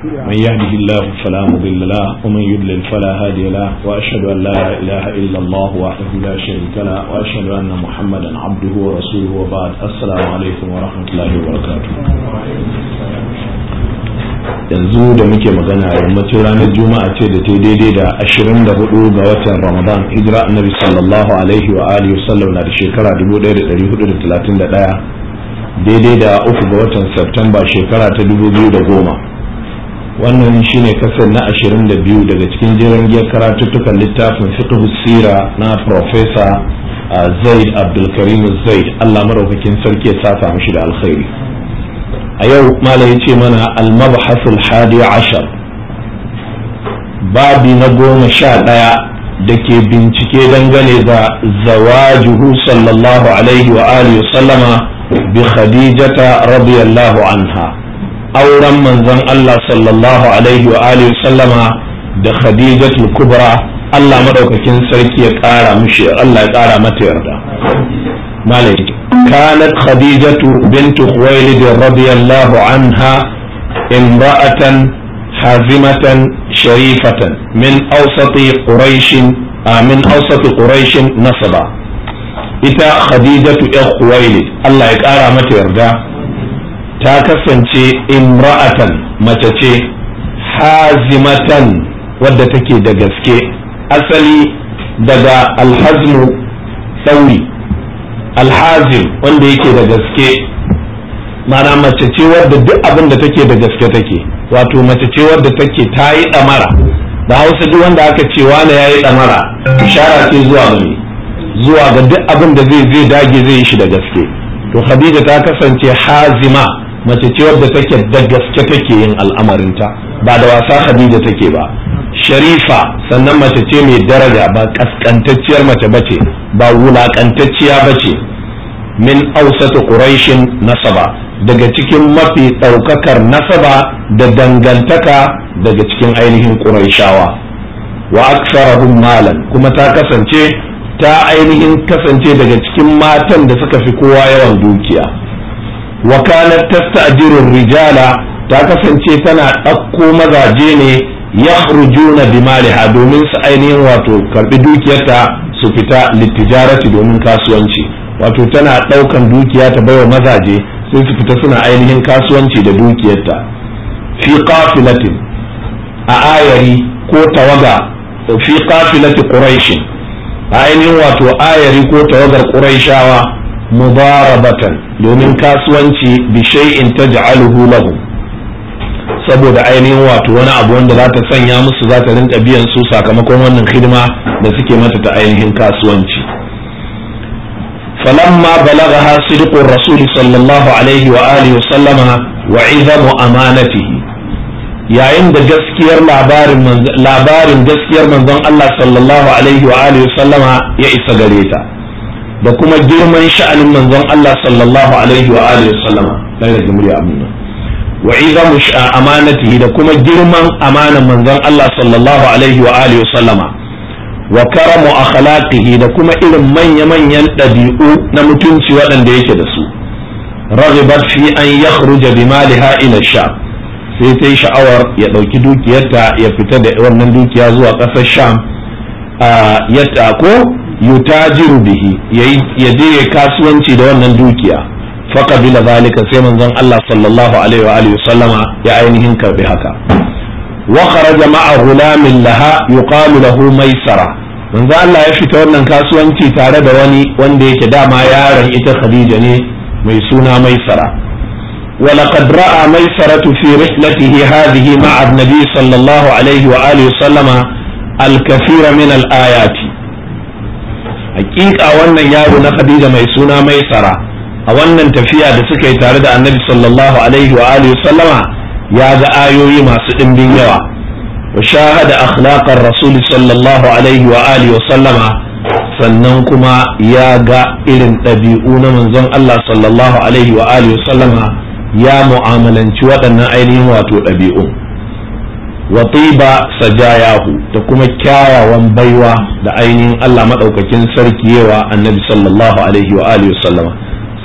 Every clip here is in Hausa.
من يهده الله فلا مضل له ومن يضلل فلا هادي له وأشهد أن لا إله إلا الله وحده لا شريك له وأشهد أن محمدا عبده ورسوله وبعد. السلام عليكم ورحمة الله وبركاته. yanzu da muke magana yammacin ranar juma'a ce da ta daidai da 24 ga watan ramadan hijira annabi sallallahu alaihi wa alihi wasallam na da shekara 1431 daidai da 3 ga watan Septemba shekara ta 2010. wannan shine kasar na 22 daga cikin jiran giyar karatuttukan littafin fiqh sira na Professor Zaid Abdulkarim Zaid, Allah maraukakin sarki ya saka mishi da alkhairi. a yau malai yace mana al-mabhasul 11 babi na 11 da ke bincike dangane da zawajuhu sallallahu alaihi wa alihi sallama bi khadijata radiyallahu anha, auren manzon Allah sallallahu alaihi wa alihi sallama da khadijatul kubra, Allah madaukakin sarki ya kara mishi, Allah ya kara mata yarda. malai كانت خديجة بنت خويلد رضي الله عنها امرأة حازمة شريفة من أوسط قريش نسبا. إتا خديجة خويلد الله يقارى متى يرجع تاكسنتي امرأة متى حازمة ودتكي دقسكي أصلي دقا الحزم ثوري alhazim wanda yake da gaske, mana mace ce wadda duk abin da take da gaske take, wato mace ce wadda take ta yi ɗamara. da hausa duk wanda aka ce wani ya yi ɗamara ishara ce zuwa ga duk abin da zai dage zai yi shi da gaske. to khadija ta kasance hazima, mace ce wadda take da gaske take yin al'amarinta, ba da wasa khadija take ba. sharifa, sannan mace ce mai daraja, ba kaskantacciyar mace bace, ba wulakantacciya bace. min ausatu quraishin nasaba, daga cikin mafi daukakar nasaba da dangantaka daga cikin ainihin quraishawa. wa aksarahum malan, kuma ta kasance daga cikin matan da suka fi kowa yawan dukiya. wa kanat tasta'jiru rijala, ta kasance tana ɗauko mazaje ne yakhrujuna bimaliha, domin su ainihin wato karbi dukiyarta su fita litijarati, domin kasuwanci. wato tana daukan dukiya ta baiwa mazaje sai su fita suna ainihin kasuwanci da dukiyarta. fi qafilatin, a ayari ko tawaga, fi qafilati quraish, a ainihin wato ayari ko tawagar quraishawa, mudarabatan, domin kasuwanci bi shay'in taj'aluhu lahum, saboda ainihin wato wani abu wanda za ta sanya musu, za ta rinka biyan su sakamakon wannan hidima da suke mata ta ainihin kasuwanci. falamma balagha sidqur rasul sallallahu alaihi wa alihi wa sallama wa izamu amanatihi, yayin da labarin gaskiyar manzon Allah sallallahu alaihi wa alihi wa sallama ya isa gare ta, da kuma girman sha'anin manzon Allah sallallahu alaihi wa alihi wa sallama, daga jumhuri amina, wa izamu amanatihi, da kuma girman amanan manzon Allah sallallahu alaihi wa alihi sallama, wa karamu akhlaqihi, da kuma irin manya-manyan ɗabi'u na mutunci waɗanda yake da su. raghibat fi an yakhruja bimaliha ila sham, sai ta yi sha'awar ya ɗauki dukiyarta ya fita da wannan dukiya zuwa ƙasar sham, ya tako yutajiru bihi, ya je kasuwanci da wannan dukiya. faqabila zalika, sai manzon Allah sallallahu alaihi wa alihi sallama ya ainihin karbi haka. wa kharaja ma'a ghulamin laha yuqalu lahu maisara, manzon Allah ya fita wannan kasuwanci tare da wani wanda yake dama yaron ita Khadija ne, mai suna maisara. wa laqad ra'a maisaratu fi rihlatihi hadhihi ma'a an-nabi sallallahu alaihi wa alihi sallama al-kathira min al-ayati, hakika wannan yaro na Khadija mai suna maisara a wannan tafiya da suka yi tare da annabi sallallahu alaihi wa alihi sallama ya ga ayoyi masu ɗimbin yawa. wa shahada akhlaqar rasul sallallahu alaihi wa alihi sallama, sannan kuma ya ga irin ɗabi'u na manzon Allah sallallahu alaihi wa alihi sallama, ya mu'amalanci waɗannan ainihin wato ɗabi'u. wa tiba sajayahu, da kuma kyawawan baiwa da ainihin Allah madaukakin sarki yawa annabi sallallahu alaihi wa alihi sallama,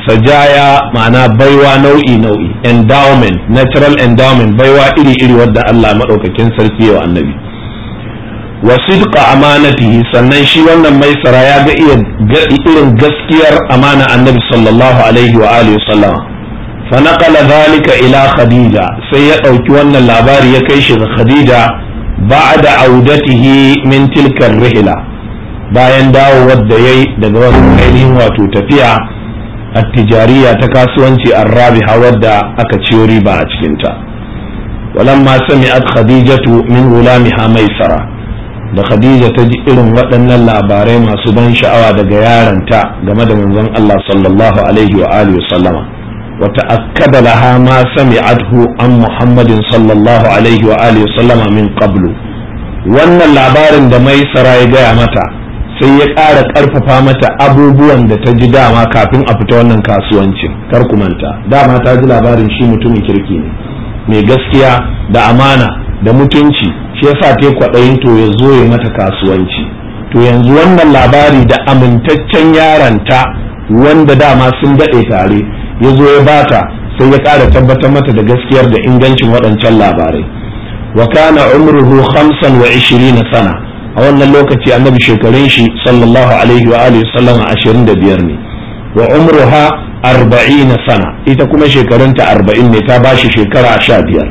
sajaya ma'ana baiwa nau'i endowment, natural endowment, baiwa iri wadda Allah madaukakin sarki wa annabi. wa sidqa amanatihi, sannan shi wannan maisara ya ga irin gaskiyar amana annabi sallallahu alaihi wa alihi wasallam. fa naqala dhalika ila khadija, sai ya dauki wannan labari ya kai shi ga khadija ba'da audatihi min tilka rihla, bayan dawowar da yayi daga wannan ainihin wato tafiya at-tijariya ta kasuwanci ar-rabiha wadda aka ciyo riba a cikin ta. walamma sami'at khadijatu min gulamiha maisara, da khadija ta ji irin waɗannan labarai masu ban sha'awa daga yaranta game da manzon Allah sallallahu alaihi wa alihi wa sallama, wa ta'akkada laha ma sami'athu an muhammadin sallallahu alaihi wa alihi wa sallama min qablu. wannan labarin da maisara ya gaya mata sai ya ƙara ƙarfafa mata abubuwan da ta ji dama kafin a fita wannan kasuwancin. Kar ku manta, dama ta ji labarin shi mutumin kirki ne, mai gaskiya da amana da mutunci, shi yasa ta kwaɗayin to ya zo ya mata kasuwanci. To yanzu wannan labari da amintaccen yaranta wanda dama sun daɗe tare ya zo ya bata, sai ya ƙara tabbatar mata da gaskiyar da ingancin waɗancan labarai. wa kana umruhu 25 sana, a wannan lokaci annabi shekarun shi sallallahu alaihi wa alihi sallama 25 ne, wa umruha 40 sana, ita kuma shekarunta 40 ne, ta bashi shekara 15.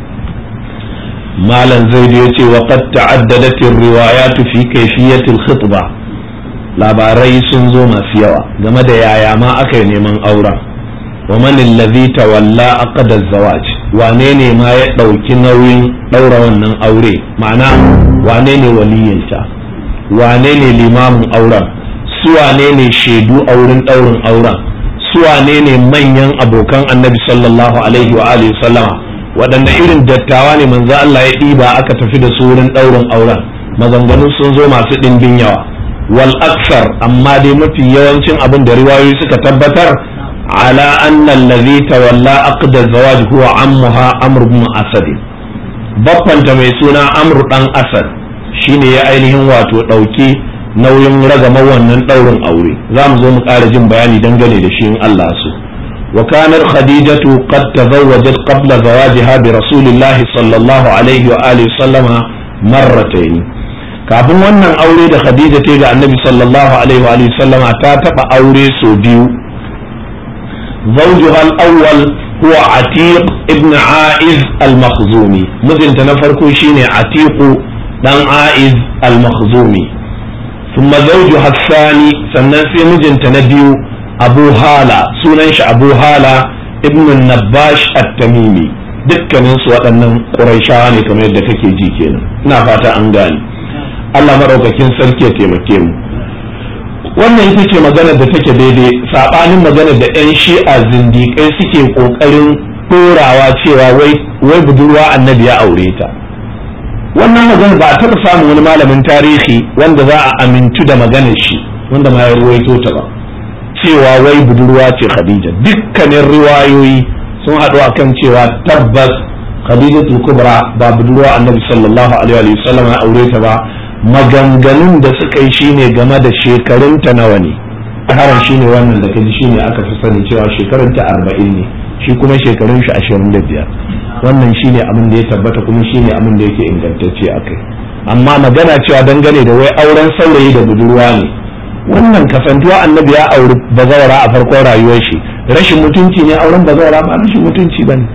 malam zaidu ya ce wa qad ta'addadat ar-riwayat fi kayfiyat al-khitba, labarai sun zo masu yawa game da yaya ma aka yi neman auren. wa man alladhi tawalla aqd az-zawaj, wane ne ma ya dauki nauyin daura wannan aure, ma'ana wane ne waliyinta, wane ne limamin auren, su wane ne shaidu a wurin daurin auren, su wane ne manyan abokan annabi sallallahu alaihi wa alihi sallama, waɗanne irin dattawa ne manzo Allah ya ɗiba aka tafi da su wurin ɗaurin auren. maganganun sun zo masu ɗimbin yawa. wal aksar, amma dai mafi yawancin abin da riwayoyi suka tabbatar, ala anna allazi tawalla aqda zawaj huwa ammuha amr ibn asad, baffanta mai suna amr dan asad shine ya ainihin wato ɗauki nauyin ragamar wannan ɗaurin aure. za mu zo mu ƙara jin bayani dangane da shi in Allah so. وكانت خديجة قد تزوجت قبل زواجها برسول الله صلى الله عليه وآله وسلم مرتين. kafin wannan aure da Khadija ta ga Annabi sallallahu alaihi wa alihi sallama ta taba aure so biyu. zawjuha al-awwal huwa Atiq ibn Aiz al-Makhzumi, mijinta na farko shine Atiq dan Aiz al-Makhzumi. thumma zawjuha ath-thani, sannan sai mijinta na biyu Abu Hala, sunan shi Abu Hala ibn Nabash at-Tamimi. dukkanin su waɗannan Qurayshawa ne kamar yadda kake ji kenan. ina fata an gane. Allah madaukakin sarki ya taimake mu. wannan ita ce maganar da take daidai, sabanin maganar da ƴan Shi'a zindiƙai suke kokarin dorawa cewa wai budurwa annabi ya aure ta. wannan magana ba a taɓa samun wani malamin tarihi wanda za a amintu da maganar shi wanda ma ya ruwaito ta ba, cewa wai budurwa ce Khadija. dukkanin riwayoyi sun haɗu akan cewa tabbas Khadijatul Kubra ba budurwa Annabi sallallahu alaihi wa sallam ya aure ta ba. maganganun da suka yi shine game da shekarunta nawa ne. haran shine wannan da kaji shine aka fi sani cewa shekarunta 40 ne, shi kuma shekarun shi 25. wannan shine abin da ya tabbata kuma shine abin da yake ingantacce akai. amma magana cewa dangane da wai auren saurayi da budurwa ne, wannan kasantuwa annabi ya auri bazawara a farkon rayuwar shi rashin mutunci ne. auren bazawara ba rashin mutunci bane.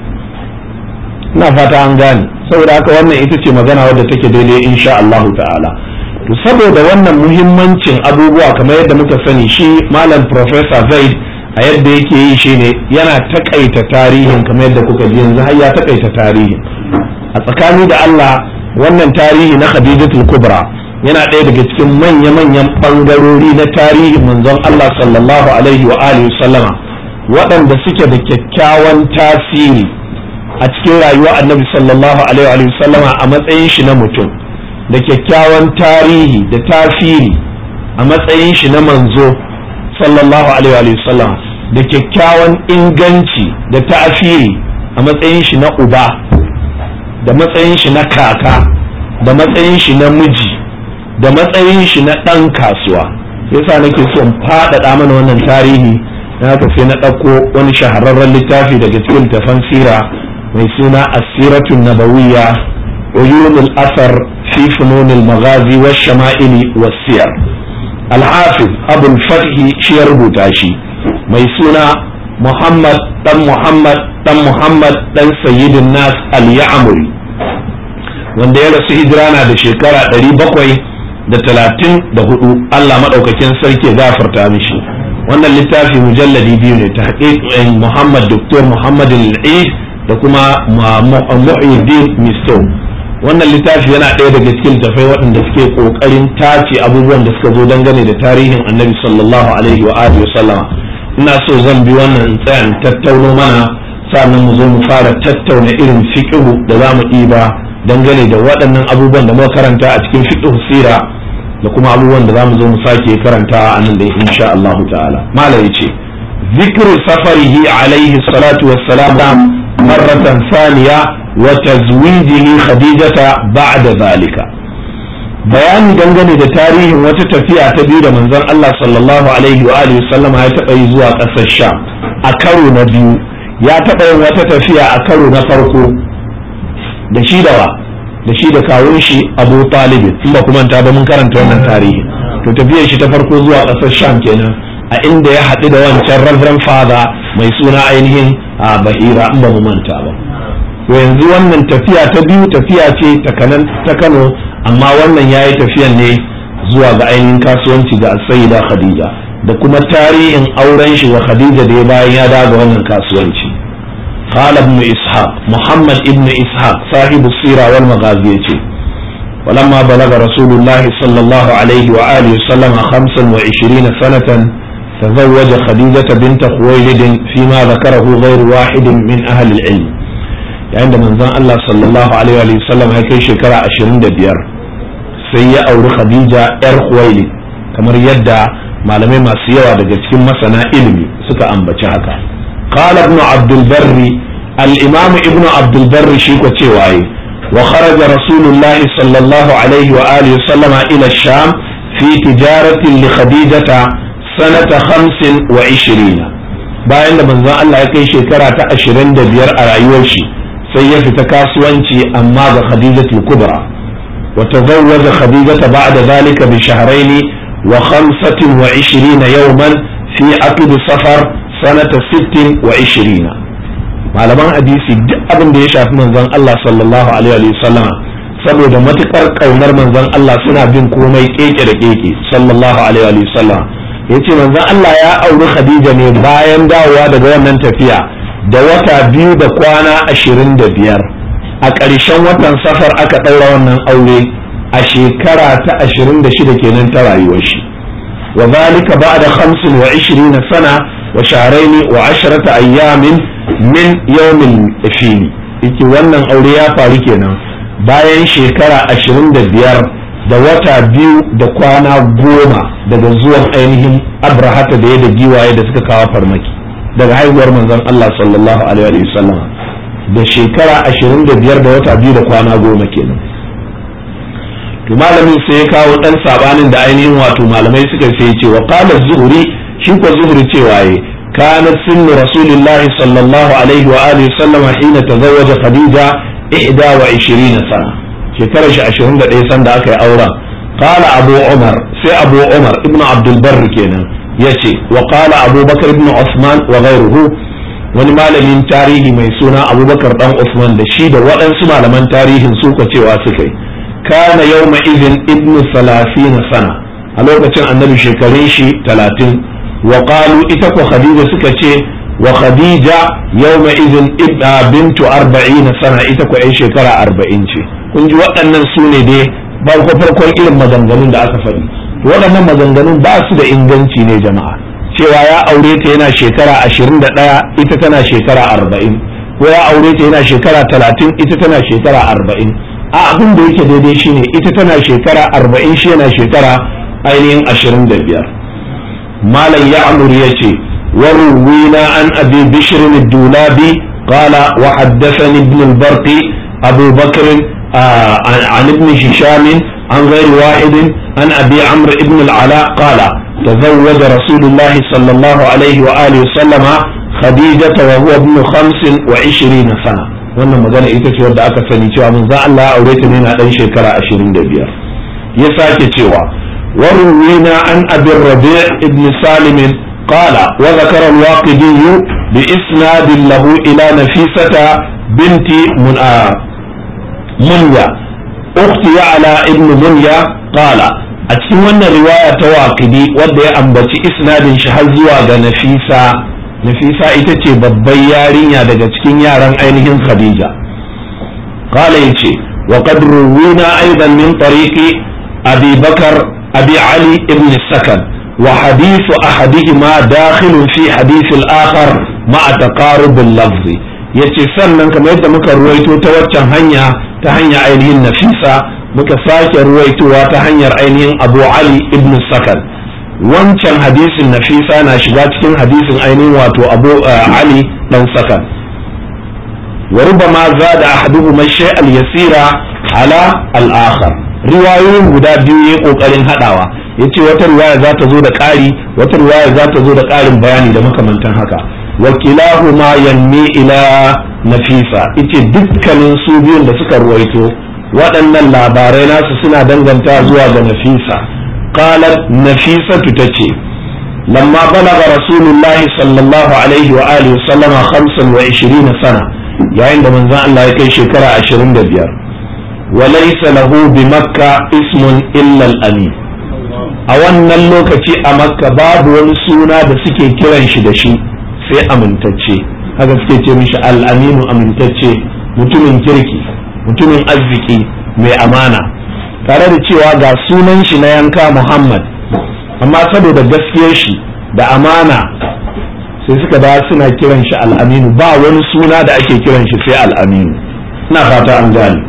ina fata an gane. saboda haka wannan ita ce magana wadda take daidai insha Allah ta'ala. to saboda wannan muhimmancin abubuwa kamar yadda muka sani, shi malam Professor Zaid a yadda yake yi shine yana takaita tarihin kamar yadda kuka ji yanzu har ya takaita tarihin. a tsakani da Allah wannan tarihi na Khadijatul Kubra yana ɗaya daga cikin manya-manyan ɓangarori na tarihin manzon Allah sallallahu alaihi wa alihi sallama waɗanda suke da kyakkyawan tasiri a cikin rayuwar annabi sallallahu alaihi wa sallama a matsayin shi na mutum, da kyakkyawan tarihi da tasiri a matsayin shi na manzo sallallahu alaihi wa sallama, da kyakkyawan inganci da tasiri a matsayin shi na uba, da matsayin shi na kaka, da matsayin shi na miji, da matsayin shi na ɗan kasuwa. yasa nake so in faɗaɗa mana wannan tarihi na haka sai na ɗauko wani shahararren littafi daga cikin littafan sira mai suna asiratun nabawiyya uyunul asar fi fununil maghazi wa shama'ili wa siyar. al-hafiz abul fathi shi ya rubuta shi, mai suna muhammad dan muhammad dan sayyidin nas al-ya'muri, wanda ya rasu hijira na da shekara 734. Allah madaukakin sarki ya gafarta mishi. wannan littafi mujalladi biyu ne, tahqiq Muhammad Dr. Muhammad al-Eid da kuma Muhyiddin Misto. wannan littafi yana ɗaya daga cikin littafai waɗanda suke ƙoƙarin tace abubuwan da suka zo dangane da tarihin Annabi sallallahu alaihi wa alihi wasallama. ina so zan bi wannan tsayan tattauno mana, sannan mu zo mu fara tattauna irin fiqhu da zamu ɗiba dangane da waɗannan abubuwan da muka karanta a cikin fiqhu sira da kuma abubuwan da zamu zo mu sake karanta a nan da insha Allah ta'ala. Malam yace zikru safarihi alaihi salatu wassalam marratan thaniya wa tazwijihi khadijata ba'da zalika. bayani dangane da tarihin wata tafiya ta biyu da manzon Allah sallallahu alaihi wa alihi sallama ya taɓa yi zuwa ƙasar Sham a karo na biyu. ya taɓa yin wata tafiya a karo na farko da shi da kawun shi Abu Talib, in ba kuma ta ba mun karanta wannan tarihi. to tafiyar shi ta farko zuwa ƙasar Sham kenan, a inda ya haɗu da wancan Reverend Father mai suna ainihin Bahira, in ba mu manta ba. to yanzu wannan tafiya ta biyu tafiya ce ta Kano, amma wannan yayi tafiyan ne zuwa ga ainihin kasuwanci ga Sayyida Khadija da kuma tarihin auren shi wa Khadija da ya bayan ya dawo wannan kasuwanci. قال ابن إسحاق محمد ابن إسحاق صاحب السيرة والمغازي ولما بلغ رسول الله صلى الله عليه وآله وسلم 25 سنة تزوج خديجة بنت خويلد فيما ذكره غير واحد من أهل العلم. يعني من ذا الله صلى الله عليه وآله وسلم هكي شكرا 25 سيئة أو خديجة خويلد كما يدعى malamai masu yawa daga cikin masana ilimi suka ambaci haka. qala ibn abd al-barr al-imam ibn abd al-barr shi ko cewa yi wa kharaja rasulullahi sallallahu alaihi wa alihi sallama ila sham fi tijaratin li khadijata sanata 25. bayan da manzon Allah ya kai shekara ta 25 a rayuwar shi sai ya fita kasuwanci amma ga khadijatul kubra wa tazawwaja khadijata ba'da zalika bi shahrayn و25 يوما في عقد صفر سنة 26. malaman hadisi duk abin da ya shafi manzon Allah sallallahu alaihi wa sallam saboda matukar kaunar manzon Allah suna bin komai keke da keke sallallahu alaihi wa sallam. yace manzon Allah ya auri Khadija ne bayan dawowa daga wannan tafiya da wata 2 da kwana 25. a ƙarshen watan safar aka ɗaura wannan aure a shekara ta 26 kenan ta rayuwar shi. wa zalika ba'da 25 sana wa shahrayn wa 10 ayyamin min yawmil ifil. yake wannan aure ya faru kenan bayan shekara 25 da wata 2 da kwana 10 daga zuwan ainihin Abrahata da ya da giwaye da suka kawo farmaki daga haihuwar manzon Allah sallallahu alaihi wasallam da shekara 25 da wata 2 da kwana 10 kenan. to malamin sai ya kawo dan sabanin da ainihin wato malamai suka sai ce wa qala zuhri, shi ko zuhri cewa yi kana sunnu rasulillahi sallallahu alaihi wa alihi sallam hina tazawwaja khadija 21 sana, shekarar shi 21 san da aka yi auren. qala abu umar, sai abu umar ibnu abdul barr kenan yace wa qala abubakar ibnu usman wa ghayruhu, wani malamin tarihi mai suna abubakar dan usman da shi da waɗansu malaman tarihin suka cewa suka yi kana yawma idhin ibnu 30 sana, a lokacin annabi shekarun shi 30. wa qalu ita ko khadija suka ce wa khadija yawma idhin bintu 40 sana, ita ko ai shekara 40 ce. kun ji waɗannan su ne dai farkon irin maganganun da aka faɗi. waɗannan maganganun ba su da inganci ne jama'a, cewa ya aure ta yana shekara 21 ita tana shekara 40, ko ya aure ta yana shekara 30 ita tana shekara 40. a abin da yake daidai shine ita tana shekara 40 shi yana shekara ainihin 25. malam ya'mur yace wa ruwina an abi bishr ad-dulabi qala wa haddathani ibn al-barqi abu bakr an ibn hisham an ghayr wahid an abi amr ibn al-ala qala تزوج رسول الله صلى الله عليه وآله وسلم خديجة وهو ابن 25 سنة. wannan magana ita ce wadda aka sani cewa manzo Allah ya aure ta ne na dan shekara 25. ya sake cewa وروينا عن أبي الربيع ابن سالم قال وذكر الواقدي بإسناد له إلى نفيسة بنت منيا أخت يعلى ابن منيا قال أتمنى رواية واقدي ودي أنبتي إسناد شهزوا نفيسة إتتي ببيارين daga cikin yaran ainihin Khadija. قال يتي وقد روينا أيضا من طريق أبي بكر أبي علي ابن السكن وحديث أحدهما داخل في حديث الآخر مع تقارب اللفظ. yace sannan kamar yadda muka ruwaito ta waccan hanya ta hanyar ainihin Nafisa muka sake ruwaitowa ta hanyar ainihin Abu Ali ibn Sakan. wancan hadisin Nafisa na shiga cikin hadisin ainihin wato Abu Ali dan Sakan. wa rubama zada ahaduhuma shay'an yasira ala al-akhar. riwayoyin guda biyu yayin kokarin hadawa yace wata riwaya za ta zo da ƙari wata riwaya za ta zo da ƙarin bayani da makamantan haka. wakilahuma yanmi ila Nafisa ita dukkanin su biyun da suka ruwaito waɗannan labarai nasu suna danganta zuwa ga Nafisa. qalat Nafisatu tace lamma balaga rasulullahi sallallahu alaihi wa alihi sallama 25 sana yayin da manzon Allah ya kai shekara 25 wa laysa lahu bi makka ismun illa al-amin. a wannan lokaci a makka babu wani suna da suke kiran shi da shi sai amintacce. haka suke ce mishi al-aminu, amintacce, mutumin kirki, mutumin arziki, mai amana, tare da cewa ga sunan shi na yanka Muhammad, amma saboda gaskiyar shi da amana sai suka da suna kiran shi al-aminu. ba wani suna da ake kiran shi sai al-aminu. ina fata an gane.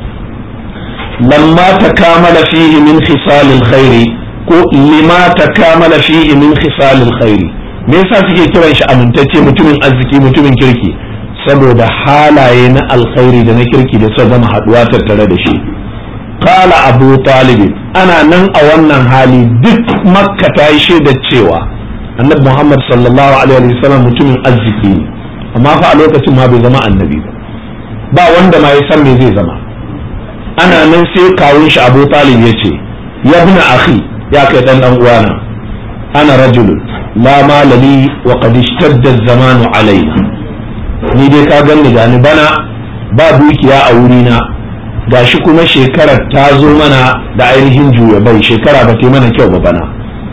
lamma takamala fihi min khisalil khairi ko lima takamala fihi min khisalil khairi. me yasa suke kiran shi amintacce, mutumin arziki, mutumin kirki? saboda halaye na alkhairi da na kirki da suka gama haduwa tattare da shi. qala Abu Talib, ana nan a wannan hali duk makka ta yi shaidar cewa annabi Muhammad sallallahu alaihi wasallam mutumin arziki ne, amma fa a lokacin ma bai zama annabi ba wanda ma ya san me zai zama. ana nan sai kawun shi Abu Talib ya ce ya ibn akhi, ya kai dan uwana, ana rajulun la malali wa qad ishtadda az-zamanu alayna. ni dai ka ganni gani bana ba dukiya a wurina, gashi kuma shekarar ta zo mana da ainihin juya bai, shekara ba ta mana kyau ba bana.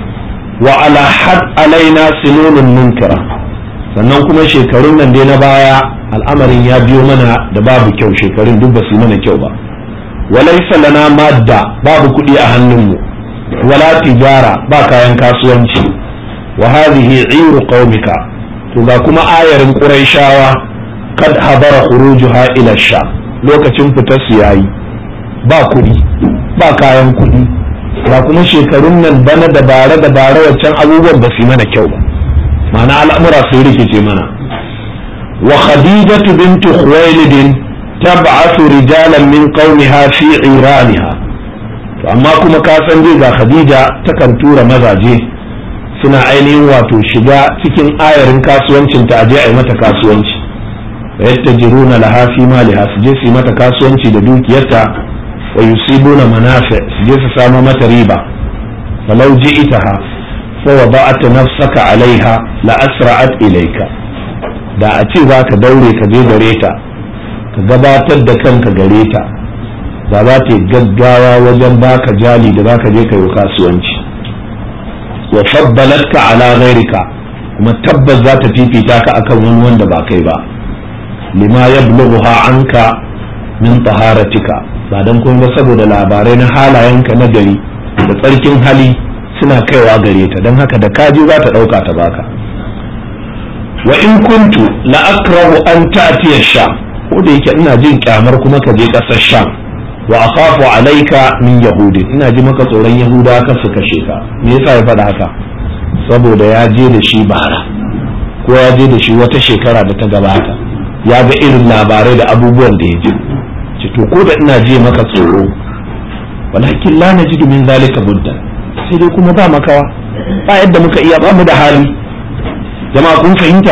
wa ala had alaina sinunun munkara, sannan kuma shekarun nan dai na baya al'amarin ya biyo mana da babu kyau, shekarun duk ba su mana kyau ba. walaysa lana madda, babu kuɗi a hannunmu, wala tijara, ba kayan kasuwanci. wa hadhihi 'iru qaumika, to ga kuma ayarin quraishawa kad hadara khurujuha ila sha, lokacin fitar su yayi, ba kuɗi ba kayan kuɗi, ga kuma shekarun nan bana da bare waccan abubuwan ba su mana kyau ba, ma'ana al'amura sun rikice mana. wa khadijatu bintu khuwailid tab'athu rijalan min qaumiha fi iraniha. to amma kuma ka san dai ga Khadija takan tura mazaje suna ainihin wato shiga cikin ayarin kasuwancin ta, aje a yi mata kasuwanci. yattajiruna laha fi maliha, su je su yi mata kasuwanci da dukiyarta. wa yusibuna manafi, su je su samu mata riba. falau ji'taha fa wada'at nafsaka alaiha la asra'at ilayka, da a ce za ka daure ka je gare ta ka gabatar da kanka gare ta, da za ta yi gaggawa wajen baka jali da za ka je ka yi kasuwanci. wa faddalatka ala ghairika, kuma tabbas za ta fifita ka akan wani wanda ba kai ba. lima yablughuha anka min taharatika, ba dan kun ga saboda labarai na halayenka na gari da tsarkin hali suna kaiwa gare ta, dan haka da kaji za ta dauka ta baka. wa in kuntu la akrahu an ta'tiya sham, ko da yake ina jin kyamar kuma ka je kasar sham. wa akhafu alayka min yahudi, ina ji maka tsoron yahuda ka su kashe ka. me yasa ya faɗa haka? saboda ya je da shi bara ko ya je da shi wata shekara da ta gabata, ya ga irin labarai da abubuwan da ya ji. ce to ko da ina je maka tsoro, walakin la najidu min zalika budda, sai dai kuma ba makawa ba yadda muka iya, ba mu da hali. Jama'a kun fahimta?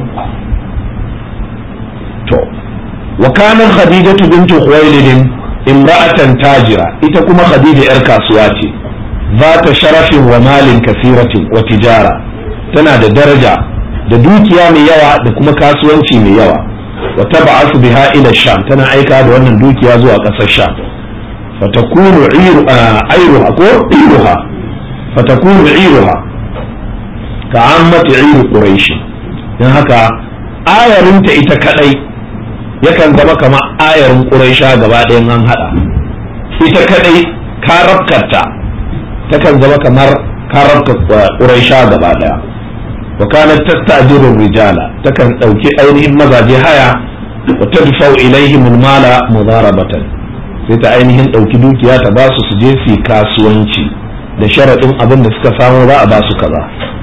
To wa kanat khadijatu bintu khuwailid imra'atan tajira, ita kuma khadija yar kasuwa ce, zata sharafin wa malin kasiratin wa tijara, tana da daraja da dukiya mai yawa da kuma kasuwanci mai yawa. wa tab'asu biha ila sham, tana aika da wannan dukiya zuwa kasar sham. fatakunu iruha ka ammati iru quraish, dan haka ayarinta ita kadai yakan zama kamar ayarin quraisha gaba ɗayan an hada. ita kadai karabkarta takan zama kamar karabkar quraisha gaba ɗaya. wa kanat tastajiru rijala, takan dauki ainihin mazaje haya, wa tadfa'u ilaihim almala mudarabatan, sai ta ainihin dauki dukiya ta ba su je su kasuwanci da sharadin abin da suka samu za a ba su kaza.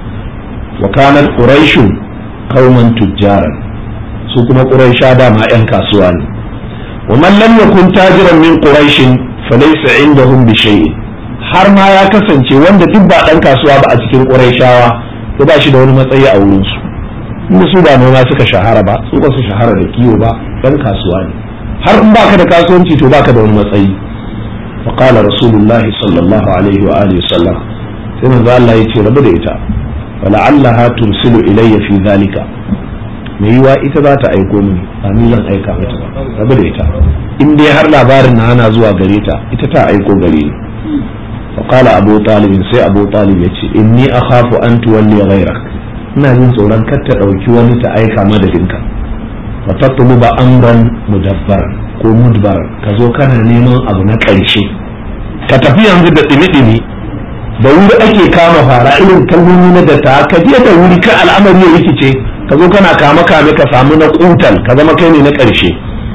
wa kanat quraishun qauman tujjaran, su kuma quraisha dama yan kasuwa ne. wa man lam yakun tajiran min quraishin falaysa indahum bi shay'in, har ma ya kasance wanda duk ba dan kasuwa ba a cikin quraishawa to ba shi da wani matsayi a wurin su. inda su ba noma suka shahara ba, su ba su shahara da kiwo ba, dan kasuwa ne. har in baka da kasuwanci to baka da wani matsayi. fa qala rasulullahi sallallahu alaihi wa alihi wasallam, sai manzo Allah yace rabu da ita, fala'allaha tursilu ilayya fi zalika, me yiwa ita za ta aiko mini, ba ni zan aika mata ba, rabu da ita. in dai har labarin na ana zuwa gare ta, ita ta aiko gare ni. fa qala abu talib, sai abu talib yace inni akhafu an tuwalli ghayrak, ina jin tsoron kar ta dauki wani ta aika madadinka. wa tatluba amran mudabbaran ko mudbaran, ka zo kana neman abu na ƙarshe, ka tafi yanzu da dimi da wuri ake kama fara, irin kalmomi na datta, ka je da wuri ka al'amari ya rikice, ka zo kana kame ka samu na kutal, ka zama kai ne na ƙarshe.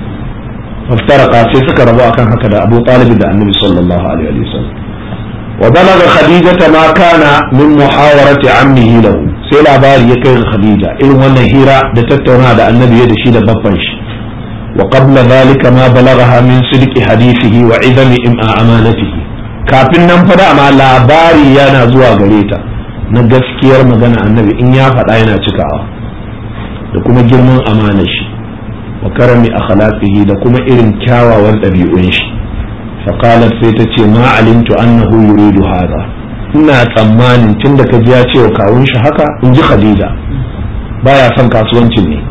faftaraka, sai suka rabu akan haka da Abu Talib da Annabi sallallahu alaihi wasallam. wa balaga khadijata ma kana min muhawarati ammihi lahu, sai labari ya kai ga Khadija irin wannan hira da tattauna da Annabi da shi da babban shi. wa qabla dhalika ma balaghaha min sidqi hadithihi wa idami amanatihi, kafin nan fa dama labari yana zuwa gare ta na gaskiyar magana Annabi, in ya faɗa yana cikawa, da kuma girman amanar shi, wa karami akhlaqihi, da kuma irin kyawawan ɗabi'un shi. fa qalat, sai ta ce ma alimtu annahu yuridu hadha, ina tsammanin tunda ka ji ya ce wa kawun shi haka, in ji Khadija baya son kasuwancin ne.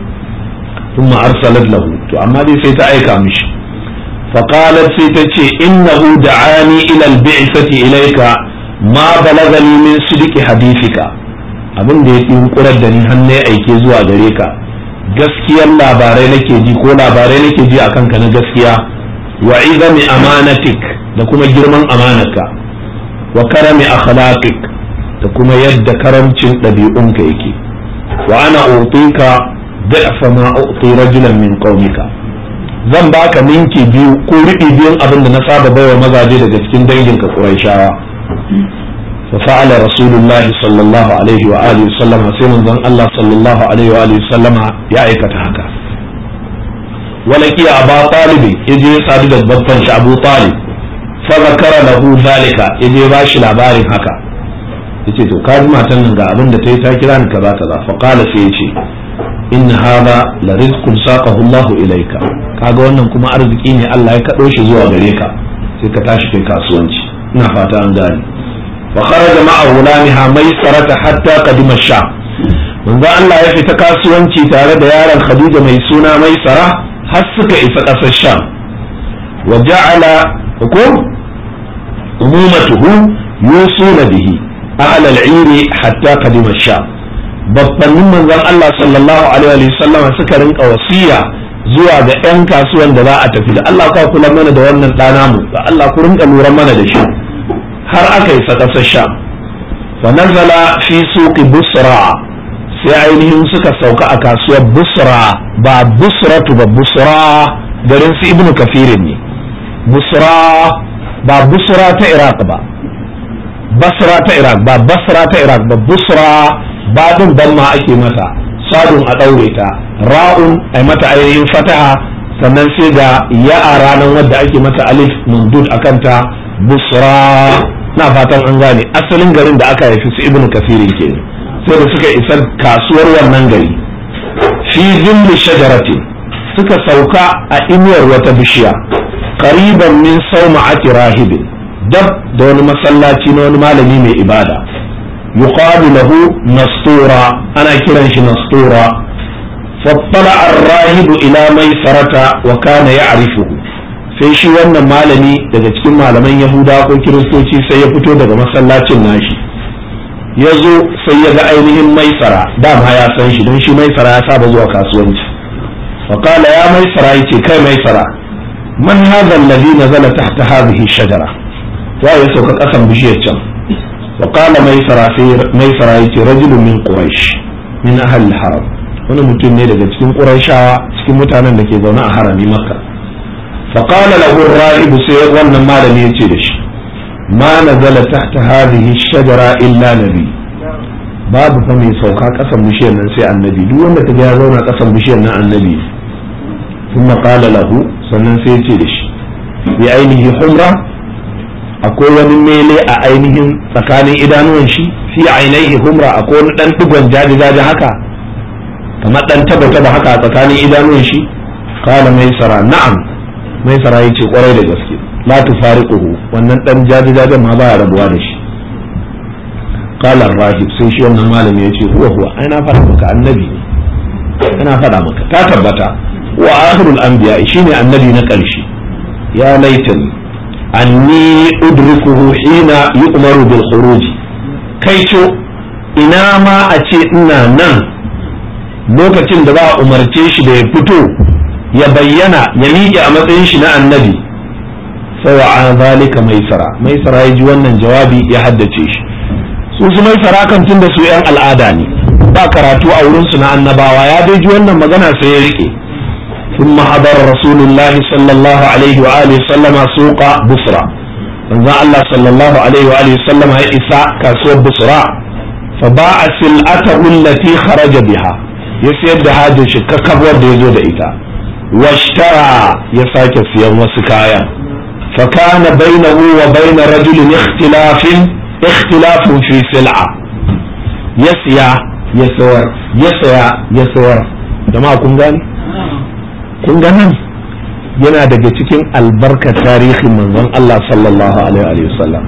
thumma arsalat lahu, to amma dai sai ta aika mishi. فقالت سيتشي إنه دعاني إلى البعثة إليك ما بلغني من صدق حديثك, abin da ya fi hunkurar da ni hannu ya aike zuwa gare ka, gaskiyar labarai nake ji ko labarai nake ji akan ka na gaskiya, wa izami amanatik, da kuma girman amanarka, wa karami akhlaqik, da kuma yadda karamcin ɗabi'unka yake. wa ana utika da'fa ma uti rajulan min qaumika, zan baka ninki biyu ko riɓi biyun abin da na saba baiwa mazaje daga cikin danginka Qurayshawa. fa fa'ala Rasulullah sallallahu alaihi wa alihi sallam, sai manzon Allah sallallahu alaihi wa alihi sallama ya aikata haka. walaki Abu Talib, yaje ya sadu da babban shi Abu Talib, fa zakara lahu zalika, yaje ba shi labarin haka, yace to ka ji matan nan ga abin da ta yi, ta kira ni kaza kaza. fa qala, sai yace inna hadha la rizqun saqahu Allahu ilayka, kaga wannan kuma arziki ne Allah ya kado shi zuwa gare ka, sai ka tashi kai kasuwanci. ina fata an gane. fa kharaja ma'a gulamiha maisarata hatta qadima ash-sham, manzo Allah ya fita kasuwanci tare da yaron Khadija mai suna Maisara har suka isa kasar Sham. wa ja'ala umumatuhu yusuna bihi a'la al-'iri hatta qadima ash-sham, babbannin manzon Allah sallallahu alaihi wa sallam suka rinka wasiya zuwa ga 'yan kasuwan da za a tafi da Allah ka kula mana da wannan ɗana mu, da Allah ku rinka lura mana da shi, har aka yi ƙasar Sham. fa nazala fi suqi Busra, sai ainihin suka sauka a kasuwar Busra, ba Busratu ba, Busra garin su Ibnu Kafirin ne. Busra ba Busra ta Iraq ba, Basra ta Iraq ba, Basra ta Iraq ba, Busra ba din ban ma ake mata, sadun a ɗaure ta, ra'un ai mata ainihin fataha, sannan sai ga ya'a ranar wadda ake mata alif mamdud a kanta, Busra na fatan an gane asalin garin da aka haifi su ibnu kafirin ke sai da suka isa kasuwar wannan gari fi zilli shajarati suka sauka a inuwar wata bishiya qariban min sawma'ati rahibin dab da wani masallaci na wani malami mai ibada yuqalu lahu nastura ana kiran shi nastura fattala ar-rahibu ila maisarata wa kana ya'rifuhu sai shi wannan malami daga cikin malaman yahuda ko kiristoci sai ya fito daga masallacin nashi ya zo sai ya ga ainihin maisara dama ya san shi don shi maisara ya saba zuwa kasuwanci fa qala ya maisara yace kai maisara man hadha alladhi nazala tahta hadhihi shajara wa ya sauka kasan bishiyar can wa qala maisara yace rajulun min quraish min ahli al-haram wani mutum ne daga cikin quraishawa cikin mutanen da ke zaune a harami makka fa qala lahu ar-rahib sai wannan malami yace da shi ma nazala tahta hadhihi shajara illa nabi babu fa mai sauka kasan bishiyar nan sai annabi duk wanda kaga ya zauna kasan bishiyar nan annabi kuma qala lahu sannan sai yace da shi bi ainihi humra akwai wani mele a ainihin tsakanin idanuwan shi fi ainihi humra akwai wani dan digon jaji haka kamar dan taba haka a tsakanin idanuwan shi qala maisara na'am maisara yace kwarai da gaske la tufariquhu wannan dan jaji ma baya rabuwa da shi qala ar-rahib sai shi wannan malami yace huwa ai na fada maka annabi ne ina fada maka ta tabbata wa akhirul anbiya shine annabi na karshe ya laitani anni udrikuhu hina yu'maru bil khuruj kaico ina ma a ce ina nan lokacin da za a umarce shi da ya fito ya bayyana ya miƙe a matsayin shi na annabi sai a zalika maisara ya ji wannan jawabi ya haddace shi su maisara kan tun da su yan al'ada ne ba karatu a wurin su na annabawa ya dai ji wannan magana sai ya rike ثم حضر رسول الله صلى الله عليه وآله وسلم سوق بصرى manzon Allah sallallahu alaihi wa alihi sallama ya isa kasuwar Busra fa ba'a sil'atahu allati kharaja biha ya sayar da hajin shi kakkabuwar da yazo da ita washtara ya sake siyan wasu kaya fa kana bainahu wa bain rajulin ikhtilafun fi sil'a ya siya ya sayar jama'a kun gani kun ga nan yana daga cikin albarkar tarihin manzon Allah sallallahu alaihi wa sallam